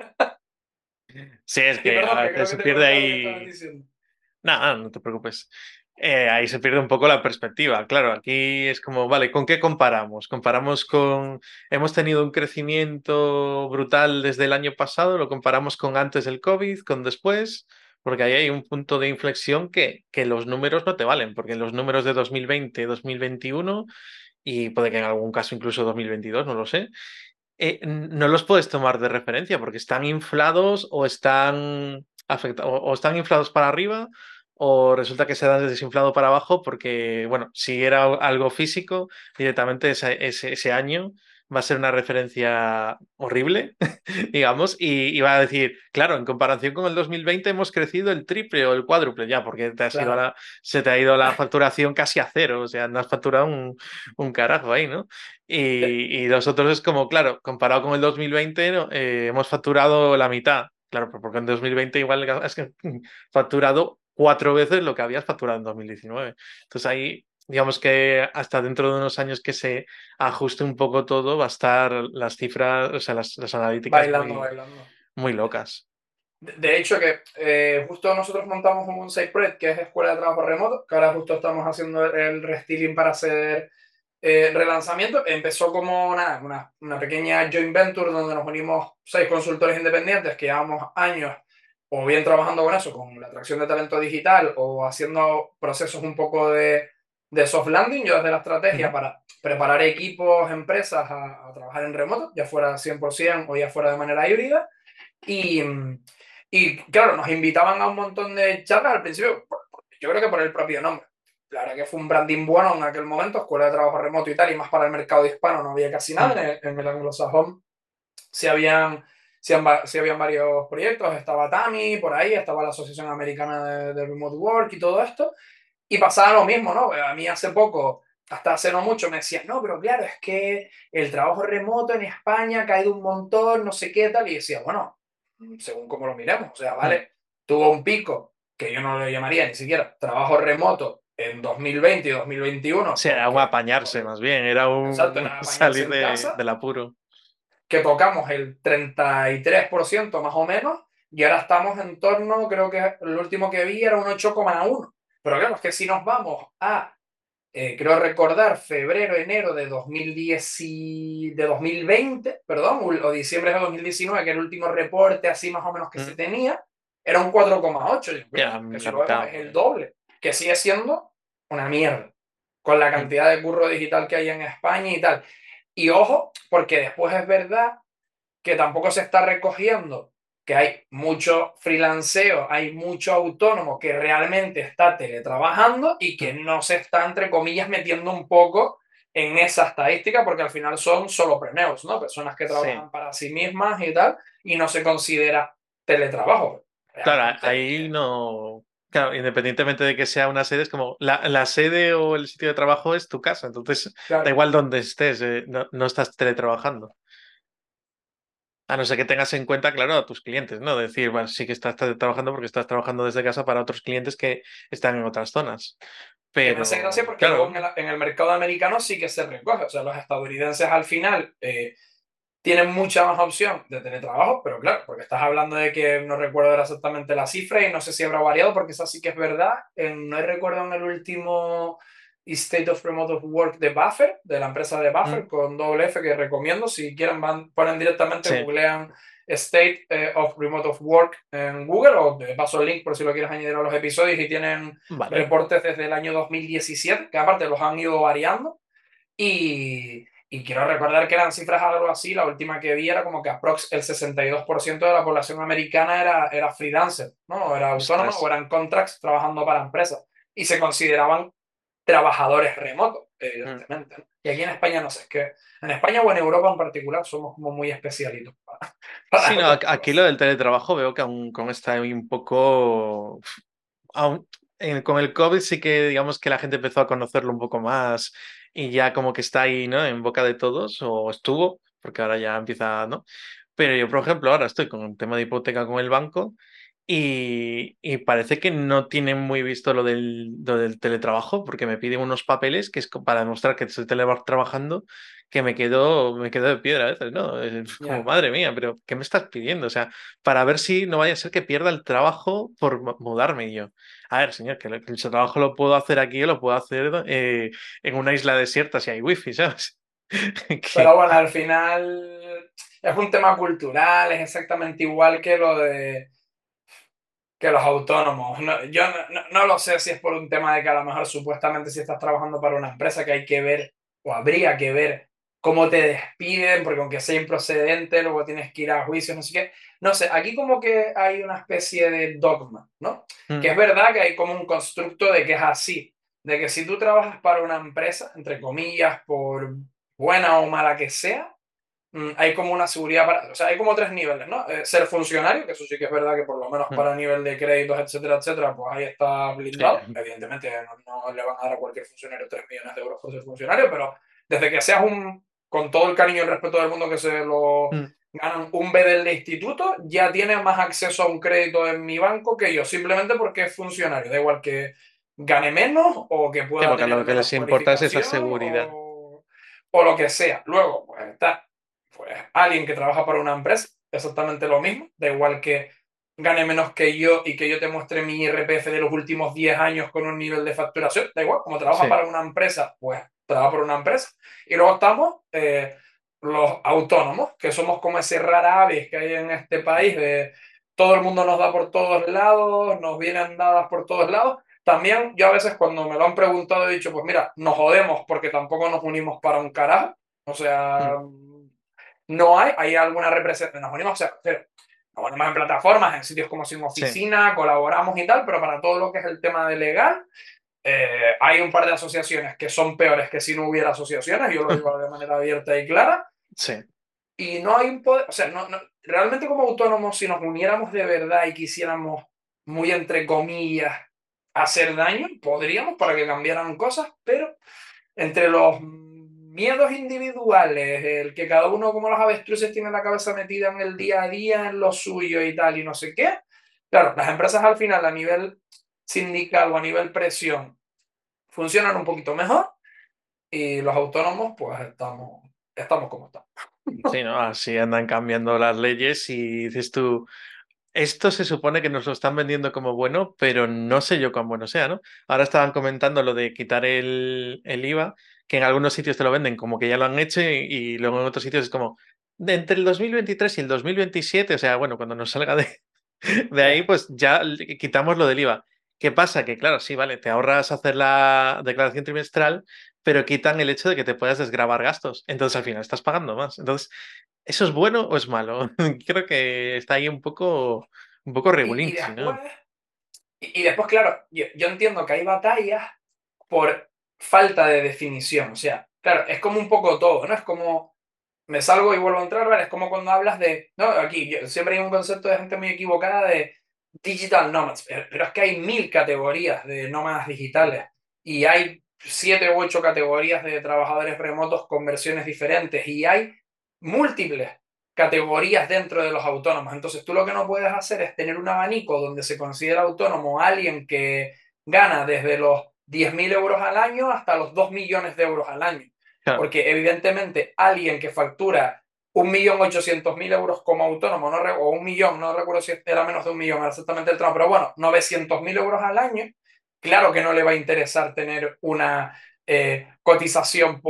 Sí, es y que perdón, a que creo veces que se te he pierde cortado lo que estabas ahí. diciendo. Nada, no te preocupes. Ahí se pierde un poco la perspectiva. Claro, aquí es como, vale, ¿con qué comparamos? Comparamos con, hemos tenido un crecimiento brutal desde el año pasado, lo comparamos con antes del COVID, con después, porque ahí hay un punto de inflexión que los números no te valen, porque los números de 2020, 2021 y puede que en algún caso incluso 2022, no lo sé, no los puedes tomar de referencia porque están inflados o están o están inflados para arriba o resulta que se han desinflado para abajo porque, bueno, si era algo físico, directamente ese año va a ser una referencia horrible, digamos, y va a decir, claro, en comparación con el 2020 hemos crecido el triple o el cuádruple ya, porque Claro. se te ha ido la facturación casi a cero, o sea, no has facturado un carajo ahí, ¿no? Y los otros es como, claro, comparado con el 2020, ¿no? Hemos facturado la mitad. Claro, pero porque en 2020 igual has facturado cuatro veces lo que habías facturado en 2019. Entonces ahí, digamos que hasta dentro de unos años que se ajuste un poco todo, va a estar las cifras, o sea, las analíticas Bailando, bailando. muy locas. De hecho, que justo nosotros montamos un side project que es Escuela de Trabajo Remoto, que ahora justo estamos haciendo el restyling para hacer relanzamiento. Empezó como una pequeña joint venture donde nos unimos 6 consultores independientes que llevamos años o bien trabajando con eso, con la atracción de talento digital o haciendo procesos un poco de soft landing, yo desde la estrategia Ujú. para preparar equipos, empresas a trabajar en remoto, ya fuera 100% o ya fuera de manera híbrida. Y, y claro, nos invitaban a un montón de charlas al principio, yo creo que por el propio nombre. La verdad que fue un branding bueno en aquel momento, escuela de trabajo remoto y tal, y más para el mercado hispano no había casi nada. Mm. En el anglosajón sí sí habían varios proyectos, estaba TAMI por ahí, estaba la Asociación Americana de Remote Work y todo esto. Y pasaba lo mismo, ¿no? A mí hace poco, hasta hace no mucho, me decían, no, pero claro, es que el trabajo remoto en España ha caído un montón, no sé qué tal. Y decía, bueno. según cómo lo miremos. O sea, Mm. vale, tuvo un pico que yo no lo llamaría ni siquiera trabajo remoto en 2020 y 2021, Sí, era un porque, apañarse más bien, era exacto, un era apañarse salir en casa, del apuro. que tocamos el 33% más o menos, y ahora estamos en torno, creo que el último que vi era un 8,1. Pero claro, es que si nos vamos a creo recordar, febrero, enero de 2010 de 2020, perdón, o diciembre de 2019, que era el último reporte así más o menos que se Mm. tenía, era un 4,8. Digo, Era coño, que si la lo vemos mitad, es el vale. doble, que sigue siendo una mierda, con la Mm. cantidad de curro digital que hay en España y tal. Y ojo, porque después es verdad que tampoco se está recogiendo, que hay mucho freelanceo, hay mucho autónomo que realmente está teletrabajando y que Mm. no se está, entre comillas, metiendo un poco en esa estadística porque al final son solopreneurs, ¿no? Personas que Sí. trabajan para sí mismas y tal, y no se considera teletrabajo. Claro, Realmente, ahí no. Claro, independientemente de que sea una sede, es como la sede o el sitio de trabajo es tu casa, entonces da claro. igual donde estés, no estás teletrabajando. A no ser que tengas en cuenta, claro, a tus clientes, ¿no? Decir, bueno, sí que estás trabajando porque estás trabajando desde casa para otros clientes que están en otras zonas. Que me hace gracia Pero, porque luego claro, en el mercado americano sí que se recoge. O sea, los estadounidenses al final tienen mucha más opción de teletrabajo, pero claro, porque estás hablando de que no recuerdo ahora exactamente la cifra y no sé si habrá variado, porque esa sí que es verdad. No recuerdo en el último State of Remote of Work de Buffer, de la empresa de Buffer, mm, con doble F, que recomiendo. Si quieren, ponen directamente, sí, googlean State of Remote of Work en Google, o te paso el link por si lo quieres añadir a los episodios, y tienen vale. reportes desde el año 2017, que aparte los han ido variando. Y quiero recordar que eran cifras algo así, la última que vi era como que aprox el 62% de la población americana era freelancer, ¿no? Era autónoma o Ostras. eran contracts trabajando para empresas y se consideraban trabajadores remotos, Mm. evidentemente, ¿no? Y aquí en España no sé, es que en España o en Europa en particular somos como muy especialitos para Sí, no, algunas aquí lo cosas. del teletrabajo veo que aún está ahí un poco. Aún, con el COVID sí que digamos que la gente empezó a conocerlo un poco más y ya como que está ahí, ¿no? En boca de todos, o estuvo, porque ahora ya empieza, ¿no? Pero yo, por ejemplo, ahora estoy con un tema de hipoteca con el banco y parece que no tienen muy visto lo del teletrabajo, porque me piden unos papeles que es para demostrar que estoy teletrabajando, que me quedo de piedra a veces, ¿no? Es como, Ya. madre mía, pero ¿qué me estás pidiendo? O sea, para ver si no vaya a ser que pierda el trabajo por mudarme y yo. A ver, señor, que el trabajo lo puedo hacer aquí o lo puedo hacer en una isla desierta si hay wifi, ¿sabes? Pero Que, bueno, al final es un tema cultural, es exactamente igual que lo de que los autónomos. Yo no lo sé si es por un tema de que a lo mejor supuestamente si estás trabajando para una empresa que hay que ver o habría que ver cómo te despiden, porque aunque sea improcedente, luego tienes que ir a juicios, no sé qué. No sé, aquí como que hay una especie de dogma, ¿no? Que mm, es verdad que hay como un constructo de que es así, de que si tú trabajas para una empresa, entre comillas, por buena o mala que sea, hay como una seguridad para, o sea, hay como tres niveles, ¿no? Ser funcionario, que eso sí que es verdad que por lo menos mm, para nivel de créditos, etcétera, etcétera, pues ahí está blindado. sí, Evidentemente no le van a dar a cualquier funcionario 3 millones de euros por ser funcionario, pero desde que seas con todo el cariño y el respeto del mundo que se lo mm. ganan un B del instituto, ya tiene más acceso a un crédito en mi banco que yo, simplemente porque es funcionario. Da igual que gane menos o que Sí, pueda porque tener lo que menos les importa es esa cualificación seguridad. o lo que sea. Luego, pues está pues alguien que trabaja para una empresa, exactamente lo mismo, da igual que gane menos que yo y que yo te muestre mi IRPF de los últimos 10 años con un nivel de facturación, da igual, como trabaja Sí, para una empresa, pues trabaja por una empresa. Y luego estamos los autónomos, que somos como ese rara aves que hay en este país de todo el mundo nos da por todos lados, nos vienen dadas por todos lados. También yo a veces cuando me lo han preguntado he dicho, pues mira, nos jodemos porque tampoco nos unimos para un carajo. O sea, mm, no hay alguna representación, nos unimos, o sea, pero nos unimos en plataformas, en sitios como Sin sí. Oficina, colaboramos y tal, pero para todo lo que es el tema de legal, hay un par de asociaciones que son peores que si no hubiera asociaciones, yo lo digo de manera abierta y clara, Sí. y no hay un poder, o sea, realmente como autónomos, si nos uniéramos de verdad y quisiéramos, muy entre comillas, hacer daño, podríamos para que cambiaran cosas, pero entre los miedos individuales, el que cada uno como los avestruces tiene la cabeza metida en el día a día, en lo suyo y tal, y no sé qué. Claro, las empresas al final a nivel sindical o a nivel presión funcionan un poquito mejor y los autónomos pues estamos como estamos. Sí, ¿no? Así andan cambiando las leyes y dices tú, esto se supone que nos lo están vendiendo como bueno, pero no sé yo cuán bueno sea, ¿no? Ahora estaban comentando lo de quitar el IVA, que en algunos sitios te lo venden como que ya lo han hecho y luego en otros sitios es como de entre el 2023 y el 2027, o sea, bueno, cuando nos salga de ahí, Ya. pues ya quitamos lo del IVA. ¿Qué pasa? Que claro, sí, vale, te ahorras hacer la declaración trimestral, pero quitan el hecho de que te puedas desgravar gastos. Entonces al final estás pagando más. Entonces, ¿eso es bueno o es malo? Creo que está ahí un poco Y regulinchi, después, ¿no? y después, claro, yo entiendo que hay batallas por falta de definición. O sea, claro, es como un poco todo, ¿no? Es como me salgo y vuelvo a entrar, ¿vale? Es como cuando hablas de, no, aquí siempre hay un concepto de gente muy equivocada de digital nomads, pero es que hay 1000 categorías de nómadas digitales y hay 7 u 8 categorías de trabajadores remotos con versiones diferentes y hay múltiples categorías dentro de los autónomos. Entonces tú lo que no puedes hacer es tener un abanico donde se considera autónomo alguien que gana desde los 10.000 euros al año hasta los 2 millones de euros al año. Claro, Porque evidentemente alguien que factura 1.800.000 euros como autónomo, no, o 1 millón, no recuerdo si era menos de 1 millón exactamente el tramo, pero bueno, 900.000 euros al año, claro que no le va a interesar tener una cotización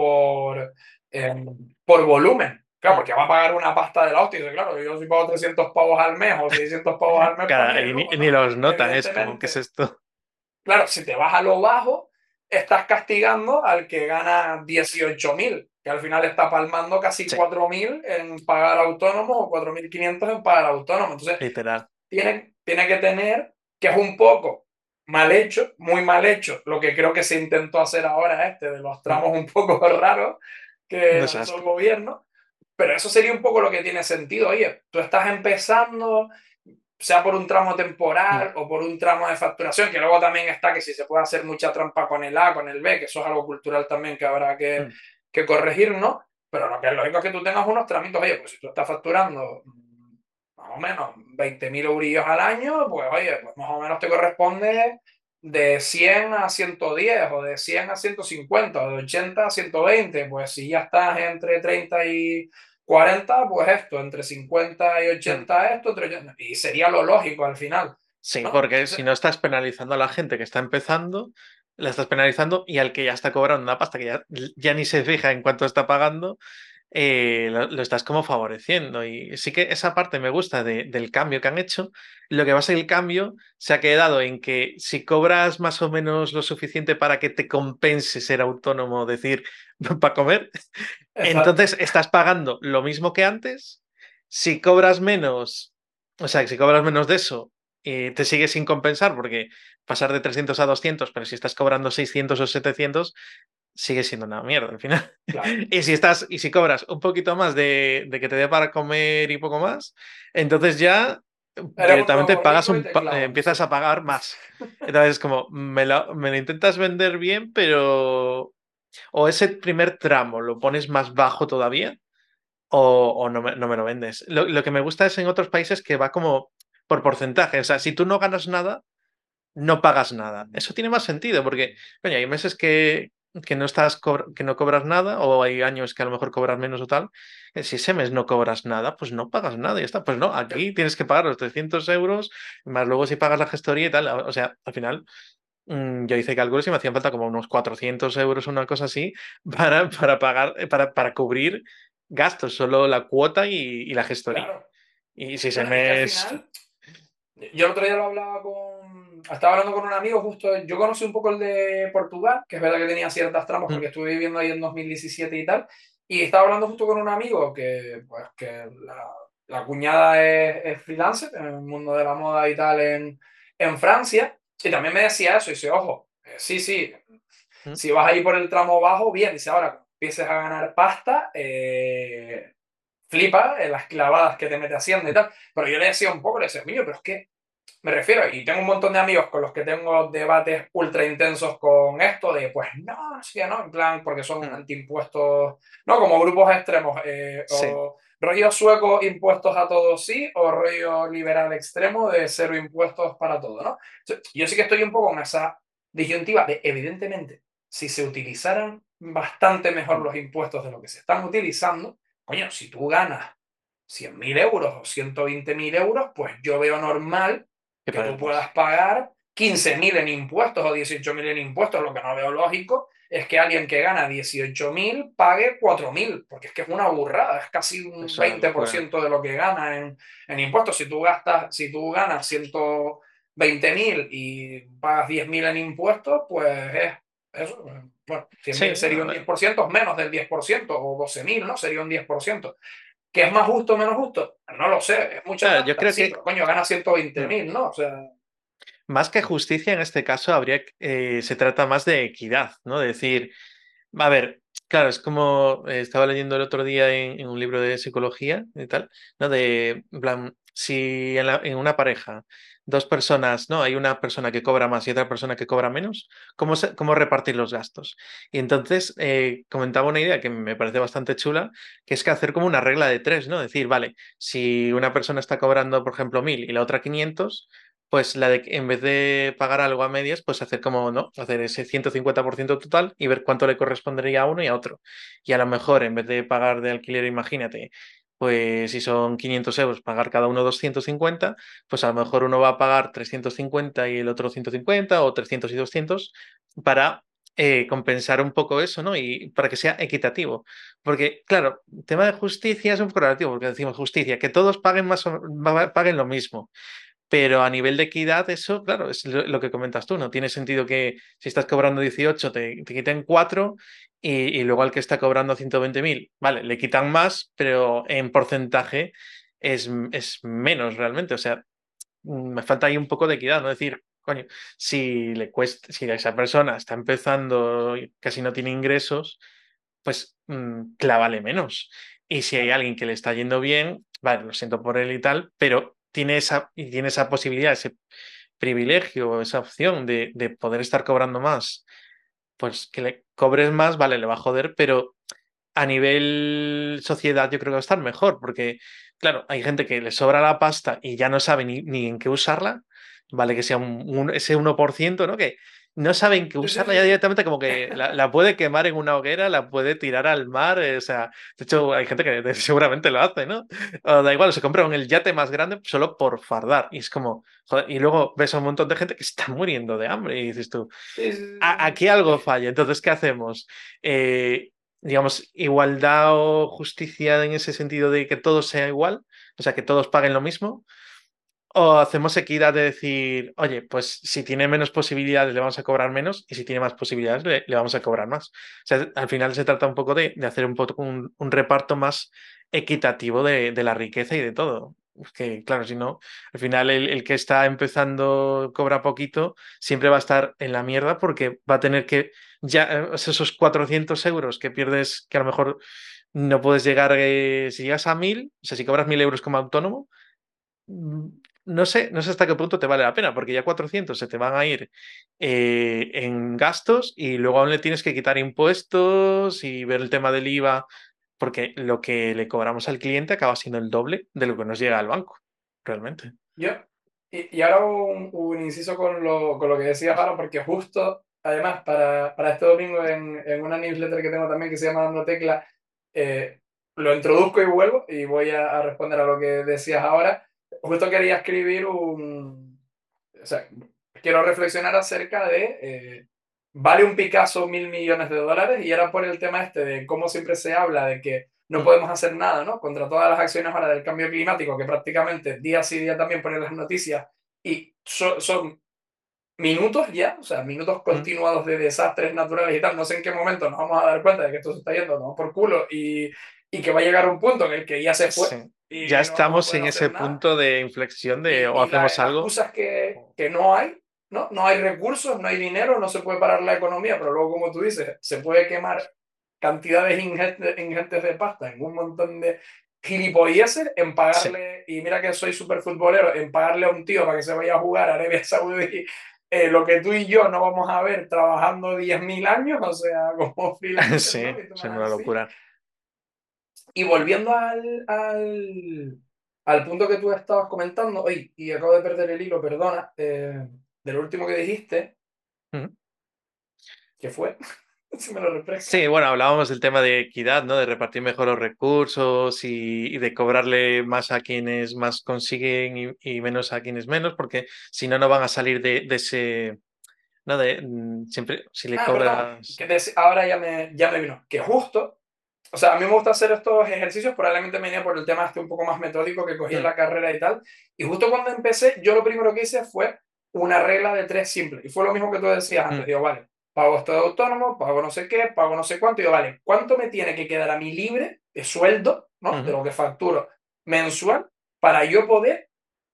por volumen. Claro, mm, porque va a pagar una pasta de la hostia. Y dice, claro, yo si pago 300 pavos al mes o 600 pavos al mes, para mí claro, es y lujo, ni ¿no? los notan, es como, ¿qué es Evidentemente. esto? Claro, si te vas a lo bajo, estás castigando al que gana 18.000, que al final está palmando casi Sí, 4.000 en pagar autónomo o 4.500 en pagar autónomo. Entonces, literal. tiene que tener, que es un poco mal hecho, muy mal hecho, lo que creo que se intentó hacer ahora de los Mm, tramos un poco raros un que lanzó el desastre. gobierno, pero eso sería un poco lo que tiene sentido. Oye, tú estás empezando, sea por un tramo Mm, temporal o por un tramo de facturación, que luego también está que si se puede hacer mucha trampa con el A, con el B, que eso es algo cultural también que habrá mm, que corregir, ¿no? Pero lo que es lógico es que tú tengas unos tramitos, oye, pues si tú estás facturando más o menos 20.000 eurillos al año, pues oye, pues más o menos te corresponde de 100 a 110 o de 100 a 150 o de 80 a 120, pues si ya estás entre 30 y 40 pues esto, entre 50 y mm. 80 esto, y sería lo lógico al final, Sí, ¿no? porque Entonces, si no estás penalizando a la gente que está empezando, la estás penalizando y al que ya está cobrando una pasta que ya ni se fija en cuánto está pagando, lo estás como favoreciendo. Y sí que esa parte me gusta del cambio que han hecho. Lo que pasa es que el cambio se ha quedado en que si cobras más o menos lo suficiente para que te compense ser autónomo, decir, para comer, entonces exacto, estás pagando lo mismo que antes. Si cobras menos, o sea, si cobras menos de eso, te sigue sin compensar porque pasar de 300 a 200, pero si estás cobrando 600 o 700 sigue siendo una mierda al final. claro. Y si cobras un poquito más de que te dé para comer y poco más, entonces ya Eres un directamente nuevo pagas rico y te clavan, sí. empiezas a pagar más. Entonces es como, me lo intentas vender bien, pero o ese primer tramo lo pones más bajo todavía o no me lo vendes. Lo que me gusta es en otros países que va como por porcentaje. O sea, si tú no ganas nada, no pagas nada. Eso tiene más sentido porque, coño, hay meses que no que no cobras nada o hay años que a lo mejor cobras menos o tal. Si ese mes no cobras nada, pues no pagas nada y ya está. Pues no, aquí tienes que pagar los 300 euros, más luego si pagas la gestoría y tal. O sea, al final yo hice cálculos y me hacían falta como unos 400 euros o una cosa así para pagar, para cubrir gastos, solo la cuota y la gestoría. Claro. Y si ese Bueno, es que al mes... final, yo el otro día lo hablaba estaba hablando con un amigo justo, yo conocí un poco el de Portugal, que es verdad que tenía ciertas tramas porque Mm, estuve viviendo ahí en 2017 y tal, y estaba hablando justo con un amigo que la cuñada es freelancer en el mundo de la moda y tal en Francia, y también me decía eso, y dice, ojo, sí, sí, mm, si vas ahí por el tramo bajo, bien, dice, ahora cuando empieces a ganar pasta, flipa en las clavadas que te mete Hacienda y tal. Pero yo le decía un poco, le decía, mío, pero es que me refiero, y tengo un montón de amigos con los que tengo debates ultra intensos con esto de, pues no, sí, no, en plan, porque son Mm, antiimpuestos, ¿no? Como grupos extremos, sí, o rollo sueco, impuestos a todos sí, o rollo liberal extremo de cero impuestos para todo, ¿no? Yo sí que estoy un poco en esa disyuntiva de, evidentemente, si se utilizaran bastante mejor mm, los impuestos de lo que se están utilizando, coño, si tú ganas 100.000 euros o 120.000 euros, pues yo veo normal que que tú pagues puedas más. pagar 15.000 en impuestos o 18.000 en impuestos. Lo que no veo lógico es que alguien que gana 18.000 pague 4.000, porque es que es una burrada, es casi un Es una veinte por locura. ciento de lo que gana en impuestos. Si tú ganas 120.000 y pagas 10.000 en impuestos, pues es eso. Bueno, 100.000 Sí, sería a un ver. 10%, menos del 10%, o 12.000, ¿no? Sería un 10%. ¿Que es más justo o menos justo? No lo sé, es mucha Claro, yo pasta, creo sí, que pero coño, gana ciento veinte mm, mil ¿no? O sea, más que justicia en este caso se trata más de equidad, ¿no? De decir, a ver, claro, es como estaba leyendo el otro día en un libro de psicología y tal, ¿no? De, en plan, si en una pareja dos personas, ¿no? Hay una persona que cobra más y otra persona que cobra menos, ¿cómo repartir los gastos? Y entonces comentaba una idea que me parece bastante chula, que es que hacer como una regla de tres, ¿no? Decir, vale, si una persona está cobrando, por ejemplo, 1.000 y la otra 500, pues la de en vez de pagar algo a medias, pues hacer como, ¿no? Hacer ese 150% total y ver cuánto le correspondería a uno y a otro. Y a lo mejor, en vez de pagar de alquiler, imagínate, pues si son 500 euros, pagar cada uno 250, pues a lo mejor uno va a pagar 350 y el otro 150 o 300 y 200 para compensar un poco eso, ¿no? Y para que sea equitativo. Porque, claro, el tema de justicia es un poco relativo, porque decimos justicia, que todos paguen paguen lo mismo. Pero a nivel de equidad, eso, claro, es lo que comentas tú, no tiene sentido que si estás cobrando 18 te quiten 4 y luego al que está cobrando 120.000, vale, le quitan más, pero en porcentaje es menos realmente. O sea, me falta ahí un poco de equidad, ¿no? Decir, coño, si le cuesta, si esa persona está empezando y casi no tiene ingresos, pues clávale menos. Y si hay claro. alguien que le está yendo bien, vale, lo siento por él y tal, pero tiene esa posibilidad, ese privilegio, esa opción de poder estar cobrando más, pues que le cobres más, vale, le va a joder, pero a nivel sociedad yo creo que va a estar mejor, porque, claro, hay gente que le sobra la pasta y ya no sabe ni en qué usarla, vale que sea ese 1%, ¿no? Que no sabe en qué Sí, sí, usarla sí, ya sí. directamente, como que la puede quemar en una hoguera, la puede tirar al mar, o sea, de hecho hay gente que seguramente lo hace, ¿no? O da igual, se compra el yate más grande solo por fardar, y es como, joder, y luego ves a un montón de gente que está muriendo de hambre y dices tú, Sí, sí, sí, sí, sí. aquí algo falla. Entonces, ¿qué hacemos? Digamos, igualdad o justicia en ese sentido de que todo sea igual, o sea, que todos paguen lo mismo, o hacemos equidad de decir, oye, pues si tiene menos posibilidades le vamos a cobrar menos y si tiene más posibilidades le vamos a cobrar más. O sea, al final se trata un poco de hacer un poco un reparto más equitativo de la riqueza y de todo. Es que, claro, si no, al final el que está empezando cobra poquito, siempre va a estar en la mierda porque va a tener que, ya, esos 400 euros que pierdes, que a lo mejor no puedes llegar, si llegas a 1.000, o sea, si cobras 1.000 euros como autónomo, mm, no sé hasta qué punto te vale la pena, porque ya 400 se te van a ir en gastos y luego aún le tienes que quitar impuestos y ver el tema del IVA, porque lo que le cobramos al cliente acaba siendo el doble de lo que nos llega al banco, realmente. Yo, y ahora un inciso con lo que decías ahora, porque justo, además, para este domingo en una newsletter que tengo también que se llama Dando Tecla, lo introduzco y vuelvo y voy a responder a lo que decías ahora. Justo quería escribir o sea, quiero reflexionar acerca de, ¿vale un Picasso 1.000 millones de dólares? Y era por el tema este de cómo siempre se habla de que no Mm, podemos hacer nada, ¿no? Contra todas las acciones ahora del cambio climático, que prácticamente día sí día también ponen las noticias y son minutos ya, o sea, minutos mm. continuados de desastres naturales y tal. No sé en qué momento nos vamos a dar cuenta de que esto se está yendo, ¿no? Por culo y que va a llegar un punto en el que ya se fue Sí. Ya y no vamos a estamos poder en hacer ese nada. punto de inflexión de o Y hacemos la algo. excusa es que no hay, ¿no? No hay recursos, no hay dinero, no se puede parar la economía, pero luego, como tú dices, se puede quemar cantidades ingentes de pasta en un montón de gilipolleces en Sí. pagarle, y mira que soy súper futbolero, en pagarle a un tío para que se vaya a jugar a Arabia Saudí, lo que tú y yo no vamos a ver trabajando 10.000 años, o sea, como freelancer, Sí, ¿no? Y es temas una así. locura. Y volviendo al punto que tú estabas comentando, oye, y acabo de perder el hilo, perdona, del último que dijiste, Ujú. ¿qué fue? Si me lo refresca. Sí, bueno, hablábamos del tema de equidad, ¿no? De repartir mejor los recursos y de cobrarle más a quienes más consiguen y menos a quienes menos, porque si no, no van a salir de ese, ¿no? Siempre, si le Ah, perdón, cobras... ahora ya me vino. Que justo, o sea, a mí me gusta hacer estos ejercicios, probablemente me vine por el tema este un poco más metódico que cogí en Mm, la carrera y tal. Y justo cuando empecé, yo lo primero que hice fue una regla de tres simple. Y fue lo mismo que tú decías antes. mm, Digo, vale, pago esto de autónomo, pago no sé qué, pago no sé cuánto. Y digo, vale, ¿cuánto me tiene que quedar a mí libre de sueldo, ¿no? De ujú, lo que facturo mensual para yo poder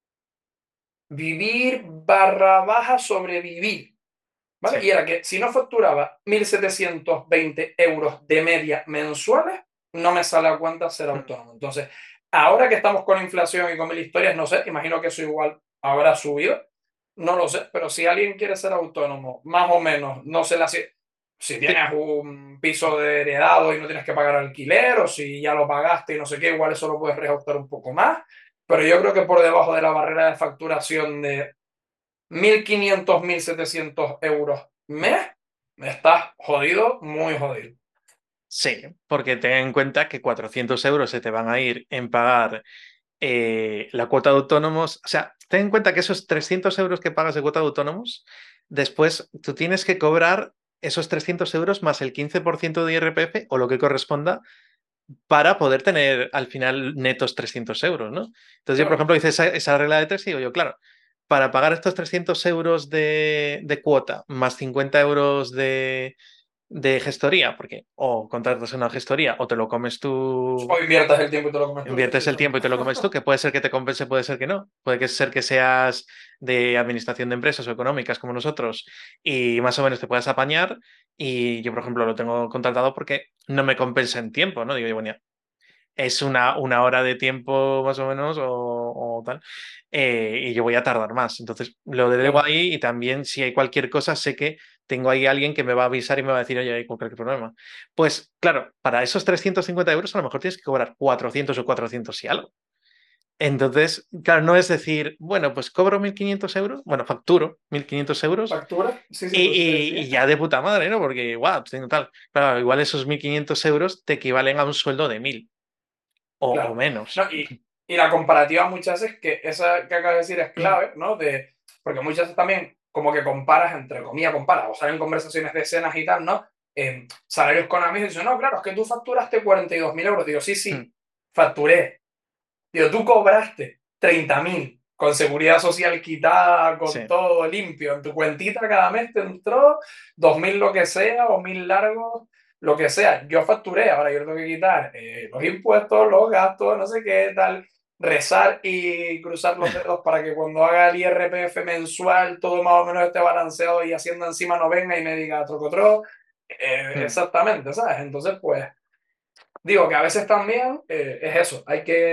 vivir barra baja sobrevivir? sí, ¿Vale? Y era que si no facturaba 1.720 euros de media mensuales, no me sale a cuenta ser mm, autónomo. Entonces, ahora que estamos con inflación y con mil historias, no sé, imagino que eso igual habrá subido, no lo sé, pero si alguien quiere ser autónomo, más o menos, no sé si sí, tienes un piso de heredado y no tienes que pagar alquiler, o si ya lo pagaste y no sé qué, igual eso lo puedes reajustar un poco más, pero yo creo que por debajo de la barrera de facturación de 1.500 1.700 euros mm. mes, estás jodido, muy jodido. Sí, porque ten en cuenta que 400 euros se te van a ir en pagar la cuota de autónomos. O sea, ten en cuenta que esos 300 euros que pagas de cuota de autónomos, después tú tienes que cobrar esos 300 euros más el 15% de IRPF o lo que corresponda para poder tener al final netos 300 euros, ¿no? Entonces yo, por Claro, ejemplo, hice esa regla de tres y digo yo, claro, para pagar estos 300 euros de cuota más 50 euros de gestoría, porque o contratas una gestoría o te lo comes tú, o inviertas el tiempo y te lo comes tú, sí, sí, inviertes el eso tiempo y mismo. te lo comes tú, que puede ser que te compense, puede ser que no. Puede que ser que seas de administración de empresas o económicas como nosotros y más o menos te puedas apañar. Y yo, por ejemplo, lo tengo contratado porque no me compensa en tiempo, ¿no? Digo, yo, bueno, es una hora de tiempo más o menos o tal, y yo voy a tardar más. Entonces lo delego Claro, ahí y también si hay cualquier cosa sé que tengo ahí alguien que me va a avisar y me va a decir, oye, hay cualquier problema. Pues claro, para esos 350 euros a lo mejor tienes que cobrar 400 o 400 y algo. Entonces, claro, no es decir, bueno, pues cobro 1.500 euros, bueno, facturo 1.500 euros factura, sí, sí, y, por eso te y decía. ya de puta madre, ¿no? Porque, guau, tengo tal. Claro, igual esos 1.500 euros te equivalen a un sueldo de 1.000 o Claro. menos. No, y la comparativa muchas veces, que esa que acabas de decir es Mm, clave, ¿no? Porque muchas veces también como que comparas, entre comillas, comparas, o salen conversaciones de cenas y tal, ¿no? Salarios con amigos y dicen, no, claro, es que tú facturaste 42.000 euros. Digo, sí, mm, sí, facturé. Digo, tú cobraste 30.000 con seguridad social quitada, con sí. todo limpio. En tu cuentita cada mes te entró 2.000 lo que sea o 1.000 largos, lo que sea. Yo facturé, ahora yo tengo que quitar los impuestos, los gastos, no sé qué tal. Rezar y cruzar los dedos para que cuando haga el IRPF mensual todo más o menos esté balanceado y Hacienda encima no venga y me diga trocotro. Mm. Exactamente, ¿sabes? Entonces, pues digo que a veces también es eso,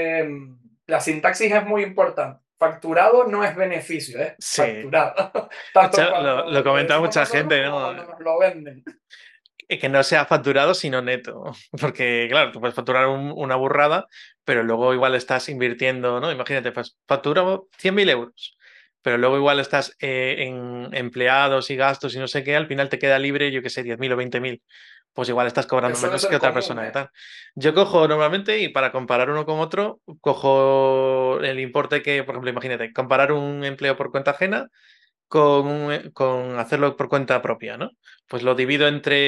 la sintaxis es muy importante. Facturado no es beneficio, es Sí. facturado. De Tanto hecho, lo cuando lo comenta decimos mucha nosotros gente, como ¿no? cuando nos lo venden. Que no sea facturado, sino neto. Porque, claro, tú puedes facturar una burrada, pero luego igual estás invirtiendo, ¿no? Imagínate, pues factura 100.000 euros, pero luego igual estás en empleados y gastos y no sé qué, al final te queda libre, yo qué sé, 10.000 o 20.000. Pues igual estás Que cobrando suele menos que ser otra común, persona que ¿eh? tal. Yo cojo normalmente y para comparar uno con otro, cojo el importe que, por ejemplo, imagínate, comparar un empleo por cuenta ajena con hacerlo por cuenta propia, ¿no? Pues lo divido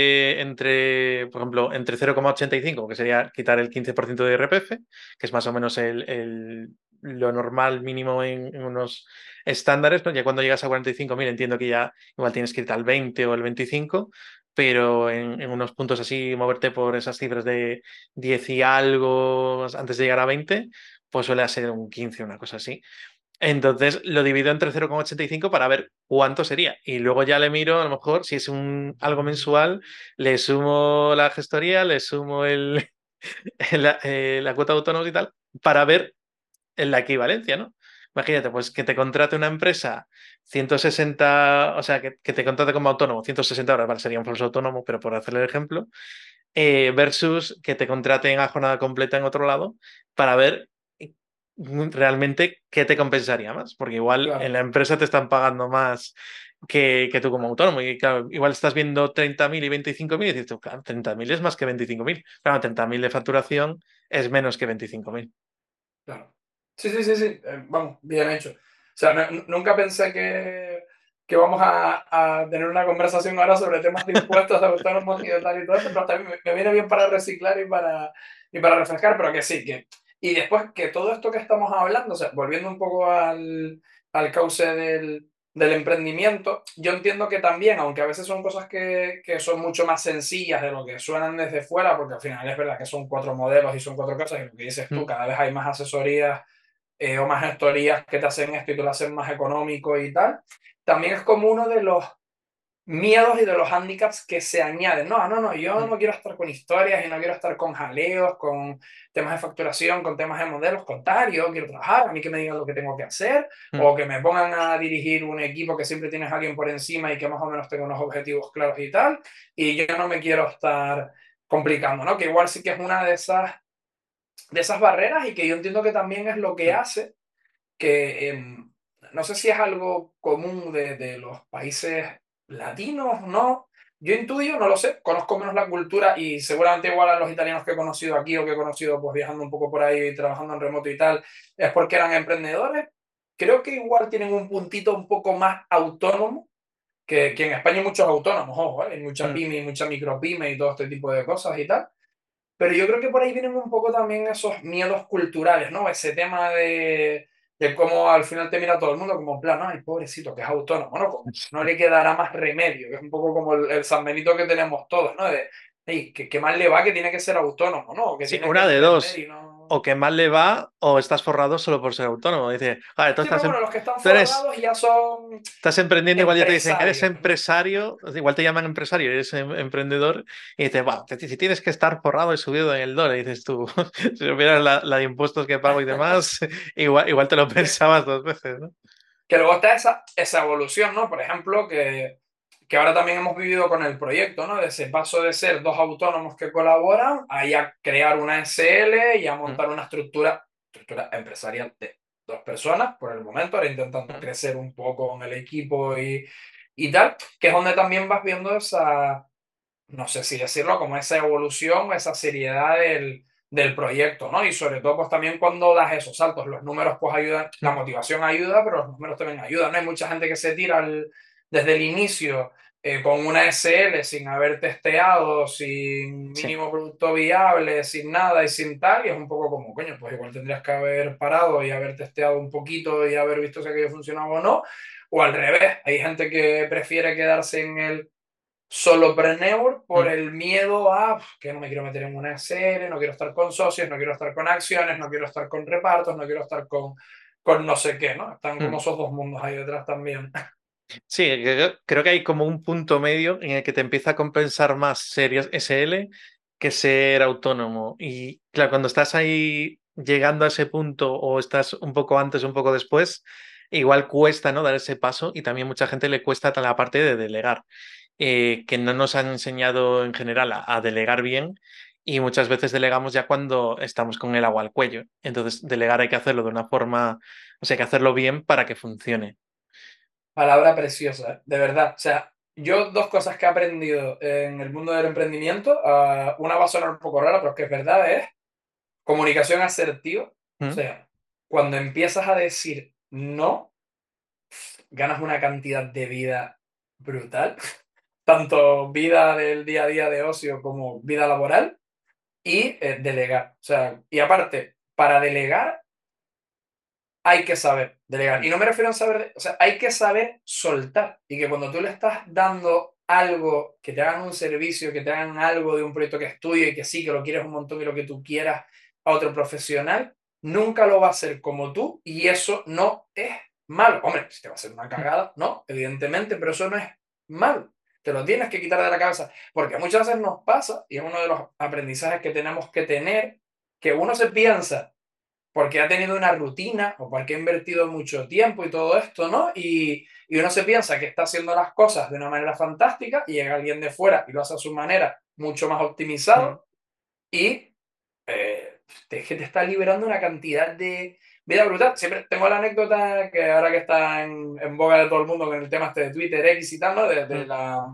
por ejemplo, entre 0,85, que sería quitar el 15% de IRPF, que es más o menos lo normal mínimo en unos estándares, ¿no? Ya cuando llegas a 45.000 entiendo que ya igual tienes que irte al 20 o el 25, pero en unos puntos así, moverte por esas cifras de 10 y algo antes de llegar a 20, pues suele ser un 15, una cosa así. Entonces lo divido entre 0,85 para ver cuánto sería. Y luego ya le miro, a lo mejor, si es algo mensual, le sumo la gestoría, le sumo la cuota de autónomos y tal. para ver en la equivalencia, ¿no? Imagínate, pues que te contrate una empresa 160, o sea, que te contrate como autónomo 160 horas, vale, sería un falso autónomo, pero por hacerle el ejemplo, versus que te contraten a jornada completa en otro lado para ver realmente qué te compensaría más, porque igual en Claro, la empresa te están pagando más que tú como autónomo y claro, igual estás viendo 30.000 y 25.000 y dices tú, claro, 30.000 es más que 25.000, claro, 30.000 de facturación es menos que 25.000. claro. Sí, sí, sí, sí. Vamos, bien hecho. O sea, nunca pensé que vamos a tener una conversación ahora sobre temas de impuestos de autónomos y de tal y todo esto, pero también me viene bien para reciclar y para refrescar, pero que sí, que... Y después que todo esto que estamos hablando, o sea, volviendo un poco al cauce del emprendimiento, yo entiendo que también, aunque a veces son cosas que son mucho más sencillas de lo que suenan desde fuera, porque al final es verdad que son cuatro modelos y son cuatro cosas, y lo que dices tú, Mm, cada vez hay más asesorías o más gestorías que te hacen esto y te lo hacen más económico y tal, también es como uno de los miedos y de los handicaps que se añaden. No, no, no, yo mm, no quiero estar con historias y no quiero estar con jaleos, con temas de facturación, con temas de modelos, con tal, yo quiero trabajar, a mí que me digan lo que tengo que hacer, mm. o que me pongan a dirigir un equipo que siempre tienes a alguien por encima y que más o menos tenga unos objetivos claros y tal, y yo no me quiero estar complicando, ¿no? Que igual sí que es una de esas barreras y que yo entiendo que también es lo que Mm. hace que no sé si es algo común de los países latinos, ¿no? Yo intuyo, no lo sé, conozco menos la cultura y seguramente igual a los italianos que he conocido aquí o que he conocido pues viajando un poco por ahí y trabajando en remoto y tal, es porque eran emprendedores. Creo que igual tienen un puntito un poco más autónomo, que en España hay muchos autónomos, ojo, hay mucha Mm. pyme y mucha micropyme y todo este tipo de cosas y tal. Pero yo creo que por ahí vienen un poco también esos miedos culturales, ¿no? Ese tema de cómo al final te mira todo el mundo como en plan, ay, pobrecito, que es autónomo, ¿no? Como no le quedará más remedio, que es un poco como el San Benito que tenemos todos, ¿no? De, hey, que mal le va que tiene que ser autónomo, ¿no? Que Sí, tiene que una de emprender dos. y no... O que mal le va o estás forrado solo por ser autónomo. Dice, vale, Sí, pero bueno, los que están tú eres, forrados ya son estás emprendiendo, igual ya te dicen, eres empresarios, ¿no? empresario, igual te llaman empresario, eres emprendedor, y dices, va, si tienes que estar forrado y subido en el dólar, y dices tú, si supieras la de impuestos que pago y demás, igual te lo Sí. pensabas dos veces, ¿no? Que luego está esa evolución, ¿no? Por ejemplo, que ahora también hemos vivido con el proyecto, ¿no? De ese paso de ser dos autónomos que colaboran a ya crear una SL y a Mm, montar una estructura empresarial de dos personas por el momento, ahora intentando mm, crecer un poco con el equipo y tal, que es donde también vas viendo esa, no sé si decirlo, como esa evolución, esa seriedad del proyecto, ¿no? Y sobre todo, pues también cuando das esos saltos, los números pues ayudan, la mm. motivación ayuda, pero los números también ayudan, ¿no? Hay mucha gente que se tira desde el inicio con una SL sin haber testeado, sin Sí. mínimo producto viable, sin nada y sin tal, y es un poco como, coño, pues igual tendrías que haber parado y haber testeado un poquito y haber visto si aquello funcionaba o no, o al revés, hay gente que prefiere quedarse en el solopreneur por Mm, el miedo a que no me quiero meter en una serie, no quiero estar con socios, no quiero estar con acciones, no quiero estar con repartos, no quiero estar con no sé qué, ¿no? Están como mm. esos dos mundos ahí detrás también. Sí, creo que hay como un punto medio en el que te empieza a compensar más ser SL que ser autónomo. Y claro, cuando estás ahí llegando a ese punto o estás un poco antes, un poco después, igual cuesta, ¿no? Dar ese paso y también mucha gente le cuesta la parte de delegar, que no nos han enseñado en general a delegar bien y muchas veces delegamos ya cuando estamos con el agua al cuello. Entonces, delegar hay que hacerlo de una forma, o sea, hay que hacerlo bien para que funcione. Palabra preciosa, de verdad. O sea, yo dos cosas que he aprendido en el mundo del emprendimiento, una va a sonar un poco rara, pero es que es verdad, es comunicación asertiva. O ¿Mm? sea, cuando empiezas a decir no, ganas una cantidad de vida brutal, tanto vida del día a día de ocio como vida laboral, y delegar. O sea, y aparte, para delegar hay que saber delegar. Mm, Y no me refiero a saber, o sea, hay que saber soltar. Y que cuando tú le estás dando algo, que te hagan un servicio, que te hagan algo de un proyecto que es tuyo y que sí, que lo quieres un montón y lo que tú quieras a otro profesional, nunca lo va a hacer como tú y eso no es malo. Hombre, si te va a hacer una mm, cagada, no, evidentemente, pero eso no es malo. Te lo tienes que quitar de la cabeza. Porque muchas veces nos pasa, y es uno de los aprendizajes que tenemos que tener, que uno se piensa porque ha tenido una rutina o porque ha invertido mucho tiempo y todo esto, ¿no? Y uno se piensa que está haciendo las cosas de una manera fantástica y llega alguien de fuera y lo hace a su manera mucho más mm, optimizado y es que te está liberando una cantidad de vida brutal. Siempre tengo la anécdota que ahora que está en boga de todo el mundo con el tema este de Twitter X y tal, ¿no? mm,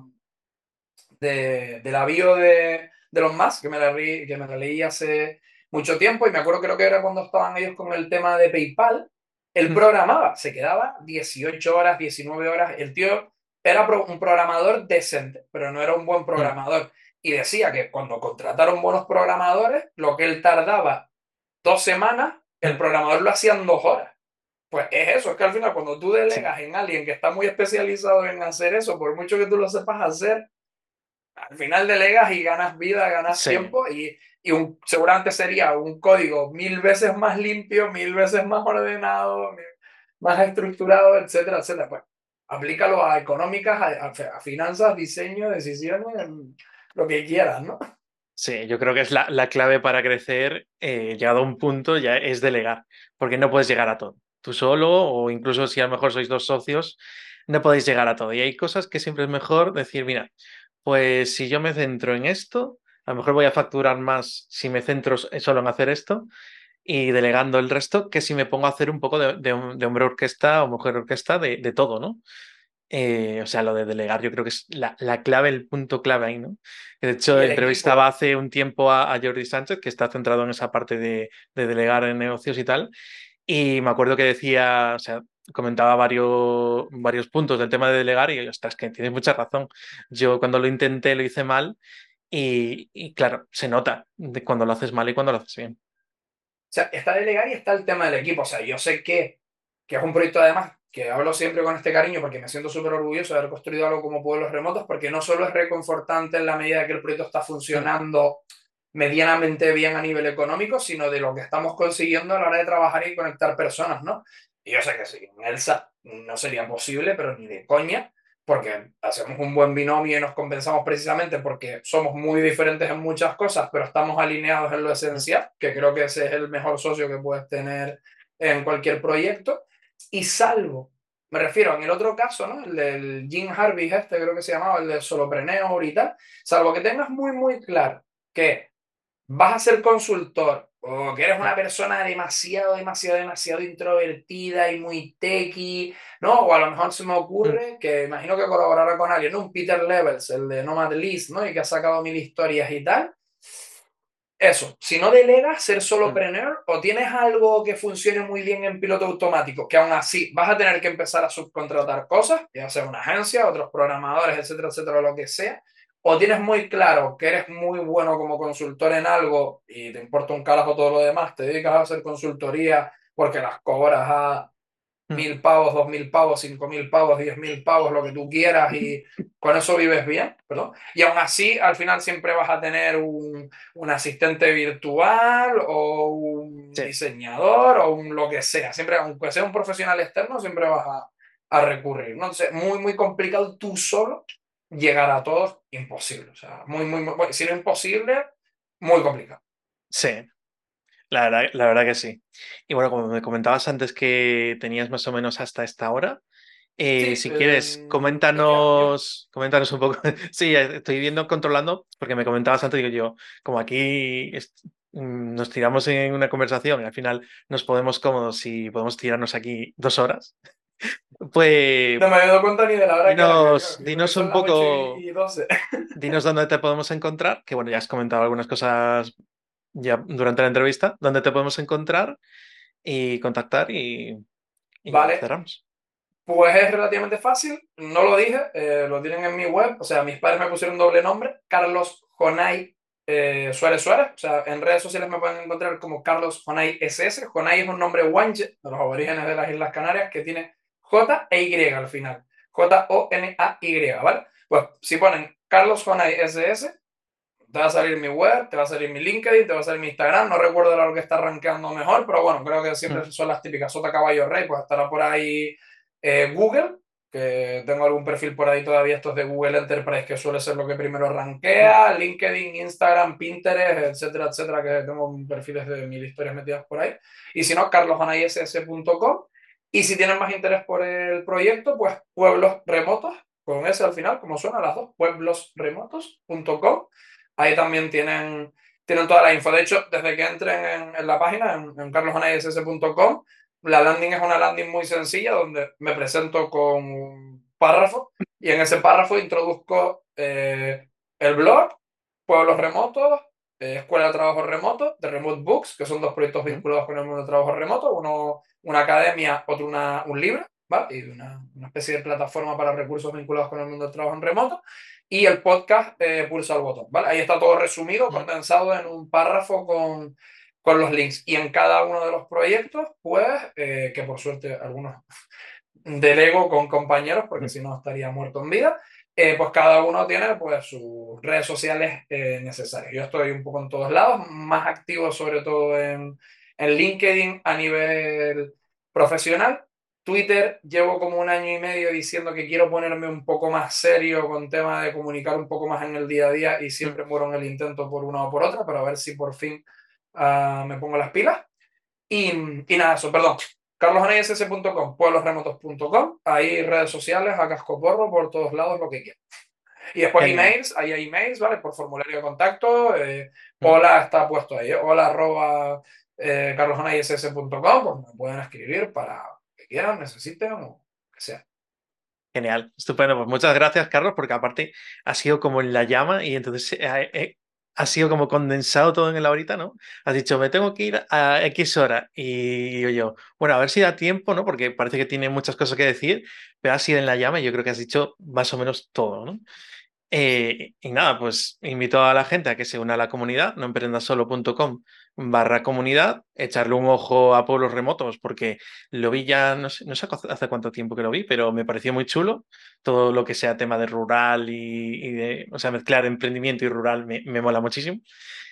De la bio de los más, que me la leí hace mucho tiempo y me acuerdo, creo que era cuando estaban ellos con el tema de PayPal, él mm, programaba, se quedaba 18 horas, 19 horas, el tío era un programador decente, pero no era un buen mm, programador. Y decía que cuando contrataron buenos programadores, lo que él tardaba 2 semanas, el mm. programador lo hacía en 2 horas. Pues es eso, es que al final cuando tú Sí, delegas en alguien que está muy especializado en hacer eso, por mucho que tú lo sepas hacer, al final delegas y ganas vida, ganas sí, tiempo seguramente sería un código 1000 veces más limpio, 1000 veces más ordenado, más estructurado, etcétera, etcétera. Pues aplícalo a económicas, a finanzas, diseño, decisiones, lo que quieras, ¿no? sí, yo creo que es la clave para crecer, llegado a un punto, ya es delegar, porque no puedes llegar a todo. Tú solo, o incluso si a lo mejor sois dos socios, no podéis llegar a todo. Y hay cosas que siempre es mejor decir, mira, pues si yo me centro en esto, a lo mejor voy a facturar más si me centro solo en hacer esto y delegando el resto, que si me pongo a hacer un poco de hombre orquesta o mujer orquesta de todo, ¿no? O sea, lo de delegar yo creo que es la clave, el punto clave ahí, ¿no? De hecho, Y el entrevistaba equipo. hace un tiempo a Jordi Sánchez, que está centrado en esa parte de delegar en negocios y tal, y me acuerdo que decía, o sea, comentaba varios puntos del tema de delegar y yo, ostras, que tienes mucha razón. Yo cuando lo intenté lo hice mal y claro, se nota de cuando lo haces mal y cuando lo haces bien. O sea, está delegar y está el tema del equipo. O sea, yo sé que es un proyecto además que hablo siempre con este cariño porque me siento súper orgulloso de haber construido algo como Pueblos Remotos, porque no solo es reconfortante en la medida que el proyecto está Mm, funcionando medianamente bien a nivel económico, sino de lo que estamos consiguiendo a la hora de trabajar y conectar personas, ¿no? Y yo sé que sin Elsa no sería posible, pero ni de coña, porque hacemos un buen binomio y nos compensamos precisamente porque somos muy diferentes en muchas cosas, pero estamos alineados en lo mm, esencial, que creo que ese es el mejor socio que puedes tener en cualquier proyecto. Y salvo, me refiero en el otro caso, ¿no? El del Jim Harvey, este creo que se llamaba, el de Solopreneur y tal, salvo que tengas muy, muy claro que vas a ser consultor o que eres mm, una persona demasiado, demasiado, demasiado introvertida y muy techy, ¿no? O a lo mejor se me mm, ocurre que imagino que colaborará con alguien, ¿no? Un Peter Levels, el de Nomad List, ¿no? Y que ha sacado 1000 historias y tal. Eso, si no delegas, ser mm. solopreneur o tienes algo que funcione muy bien en piloto automático, que aún así vas a tener que empezar a subcontratar cosas, ya sea una agencia, otros programadores, etcétera, etcétera, lo que sea, o tienes muy claro que eres muy bueno como consultor en algo y te importa un carajo todo lo demás, te dedicas a hacer consultoría porque las cobras a Mm. 1000 pavos, 2000 pavos, 5000 pavos, 10.000 pavos, lo que tú quieras y con eso vives bien, perdón. Y aún así, al final siempre vas a tener un asistente virtual o un Sí, diseñador o un lo que sea. Siempre, aunque sea un profesional externo, siempre vas a recurrir, ¿no? Entonces, muy, muy complicado tú solo llegar a todos, imposible. O sea, muy, muy, muy, si no imposible, muy complicado. sí. La verdad que sí. Y bueno, como me comentabas antes que tenías más o menos hasta esta hora, Sí, si quieres, dime. coméntanos un poco. Sí, estoy viendo, controlando, porque me comentabas antes, digo yo, como aquí nos tiramos en una conversación y al final nos podemos cómodos y podemos tirarnos aquí 2 horas, pues No me había dado cuenta ni de la hora que era, que creo que dinos son un las 8 poco, y 12. dinos dónde te podemos encontrar, que bueno, ya has comentado algunas cosas ya durante la entrevista, dónde te podemos encontrar y contactar y ya Vale, cerramos. pues es relativamente fácil, no lo dije, lo tienen en mi web, o sea, mis padres me pusieron un doble nombre, Carlos Jonay Suárez Suárez, o sea, en redes sociales me pueden encontrar como Carlos Jonay SS, Jonay es un nombre guanche de los aborígenes de las Islas Canarias que tiene J e Y al final, Jonay, ¿vale? Pues si ponen Carlos Jonay SS, te va a salir mi web, te va a salir mi LinkedIn, te va a salir mi Instagram. No recuerdo lo que está arrancando mejor, pero bueno, creo que siempre Mm, son las típicas. Sota Caballo Rey, pues estará por ahí Google. que tengo algún perfil por ahí todavía, estos de Google Enterprise, que suele ser lo que primero Mm, rankea, LinkedIn, Instagram, Pinterest, etcétera, etcétera, que tengo perfiles de mil historias metidas por ahí. Y si no, carlosanayss.com. Y si tienen más interés por el proyecto, pues Pueblos Remotos, con ese al final, como suena las dos, pueblosremotos.com. Ahí también tienen toda la info. De hecho, desde que entren en la página, en carlosanayss.com, la landing es una landing muy sencilla donde me presento con un párrafo y en ese párrafo introduzco el blog, pueblos remotos, escuela de trabajo remoto, de Remote Books, que son dos proyectos mm, vinculados con el mundo de trabajo remoto, uno una academia, otro un libro, ¿vale? Y una especie de plataforma para recursos vinculados con el mundo del trabajo en remoto, y el podcast Pulsa al Botón, ¿vale? Ahí está todo resumido, mm, condensado en un párrafo con los links. Y en cada uno de los proyectos, pues, que por suerte algunos delego con compañeros, porque mm, si no estaría muerto en vida, pues cada uno tiene pues sus redes sociales necesarias. Yo estoy un poco en todos lados, más activo sobre todo en LinkedIn a nivel profesional. Twitter llevo como un año y medio diciendo que quiero ponerme un poco más serio con tema de comunicar un poco más en el día a día y mm. siempre muero en el intento por una o por otra, pero a ver si por fin me pongo las pilas. Y nada, eso, perdón. carlosanayss.com, pueblosremotos.com, ahí redes sociales, a cascoporro, por todos lados, lo que quieras. Y después Genial. emails, ahí hay emails, ¿vale? Por formulario de contacto. Mm. Hola está puesto ahí, hola arroba carlosanayss.com, pues me pueden escribir para lo que quieran, necesiten o lo que sea. Genial, estupendo. Pues muchas gracias, Carlos, porque aparte ha sido como en la llama y entonces ha sido como condensado todo en la horita, ¿no? Has dicho, me tengo que ir a X hora y digo yo, bueno, a ver si da tiempo, ¿no? Porque parece que tiene muchas cosas que decir, pero ha sido en la llama y yo creo que has dicho más o menos todo, ¿no? Y nada, pues invito a la gente a que se una a la comunidad, noemprendasolo.com/comunidad, echarle un ojo a pueblos remotos, porque lo vi ya, no sé hace cuánto tiempo que lo vi, pero me pareció muy chulo. Todo lo que sea tema de rural y de, o sea, mezclar emprendimiento y rural me mola muchísimo.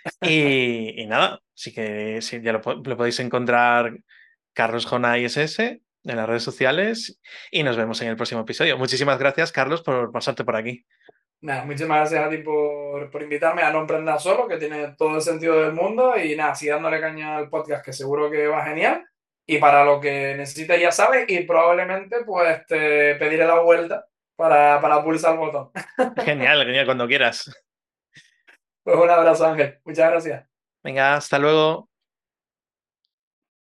Y nada, sí que sí, ya lo podéis encontrar Carlos Jona ISS en las redes sociales y nos vemos en el próximo episodio. Muchísimas gracias, Carlos, por pasarte por aquí. Nada, muchísimas gracias a ti por invitarme a No Emprendas Solo, que tiene todo el sentido del mundo. Y nada, sigue dándole caña al podcast, que seguro que va genial. Y para lo que necesites, ya sabes, y probablemente pues te pediré la vuelta para pulsar el botón. Genial, genial, cuando quieras. Pues un abrazo, Ángel. Muchas gracias. Venga, hasta luego.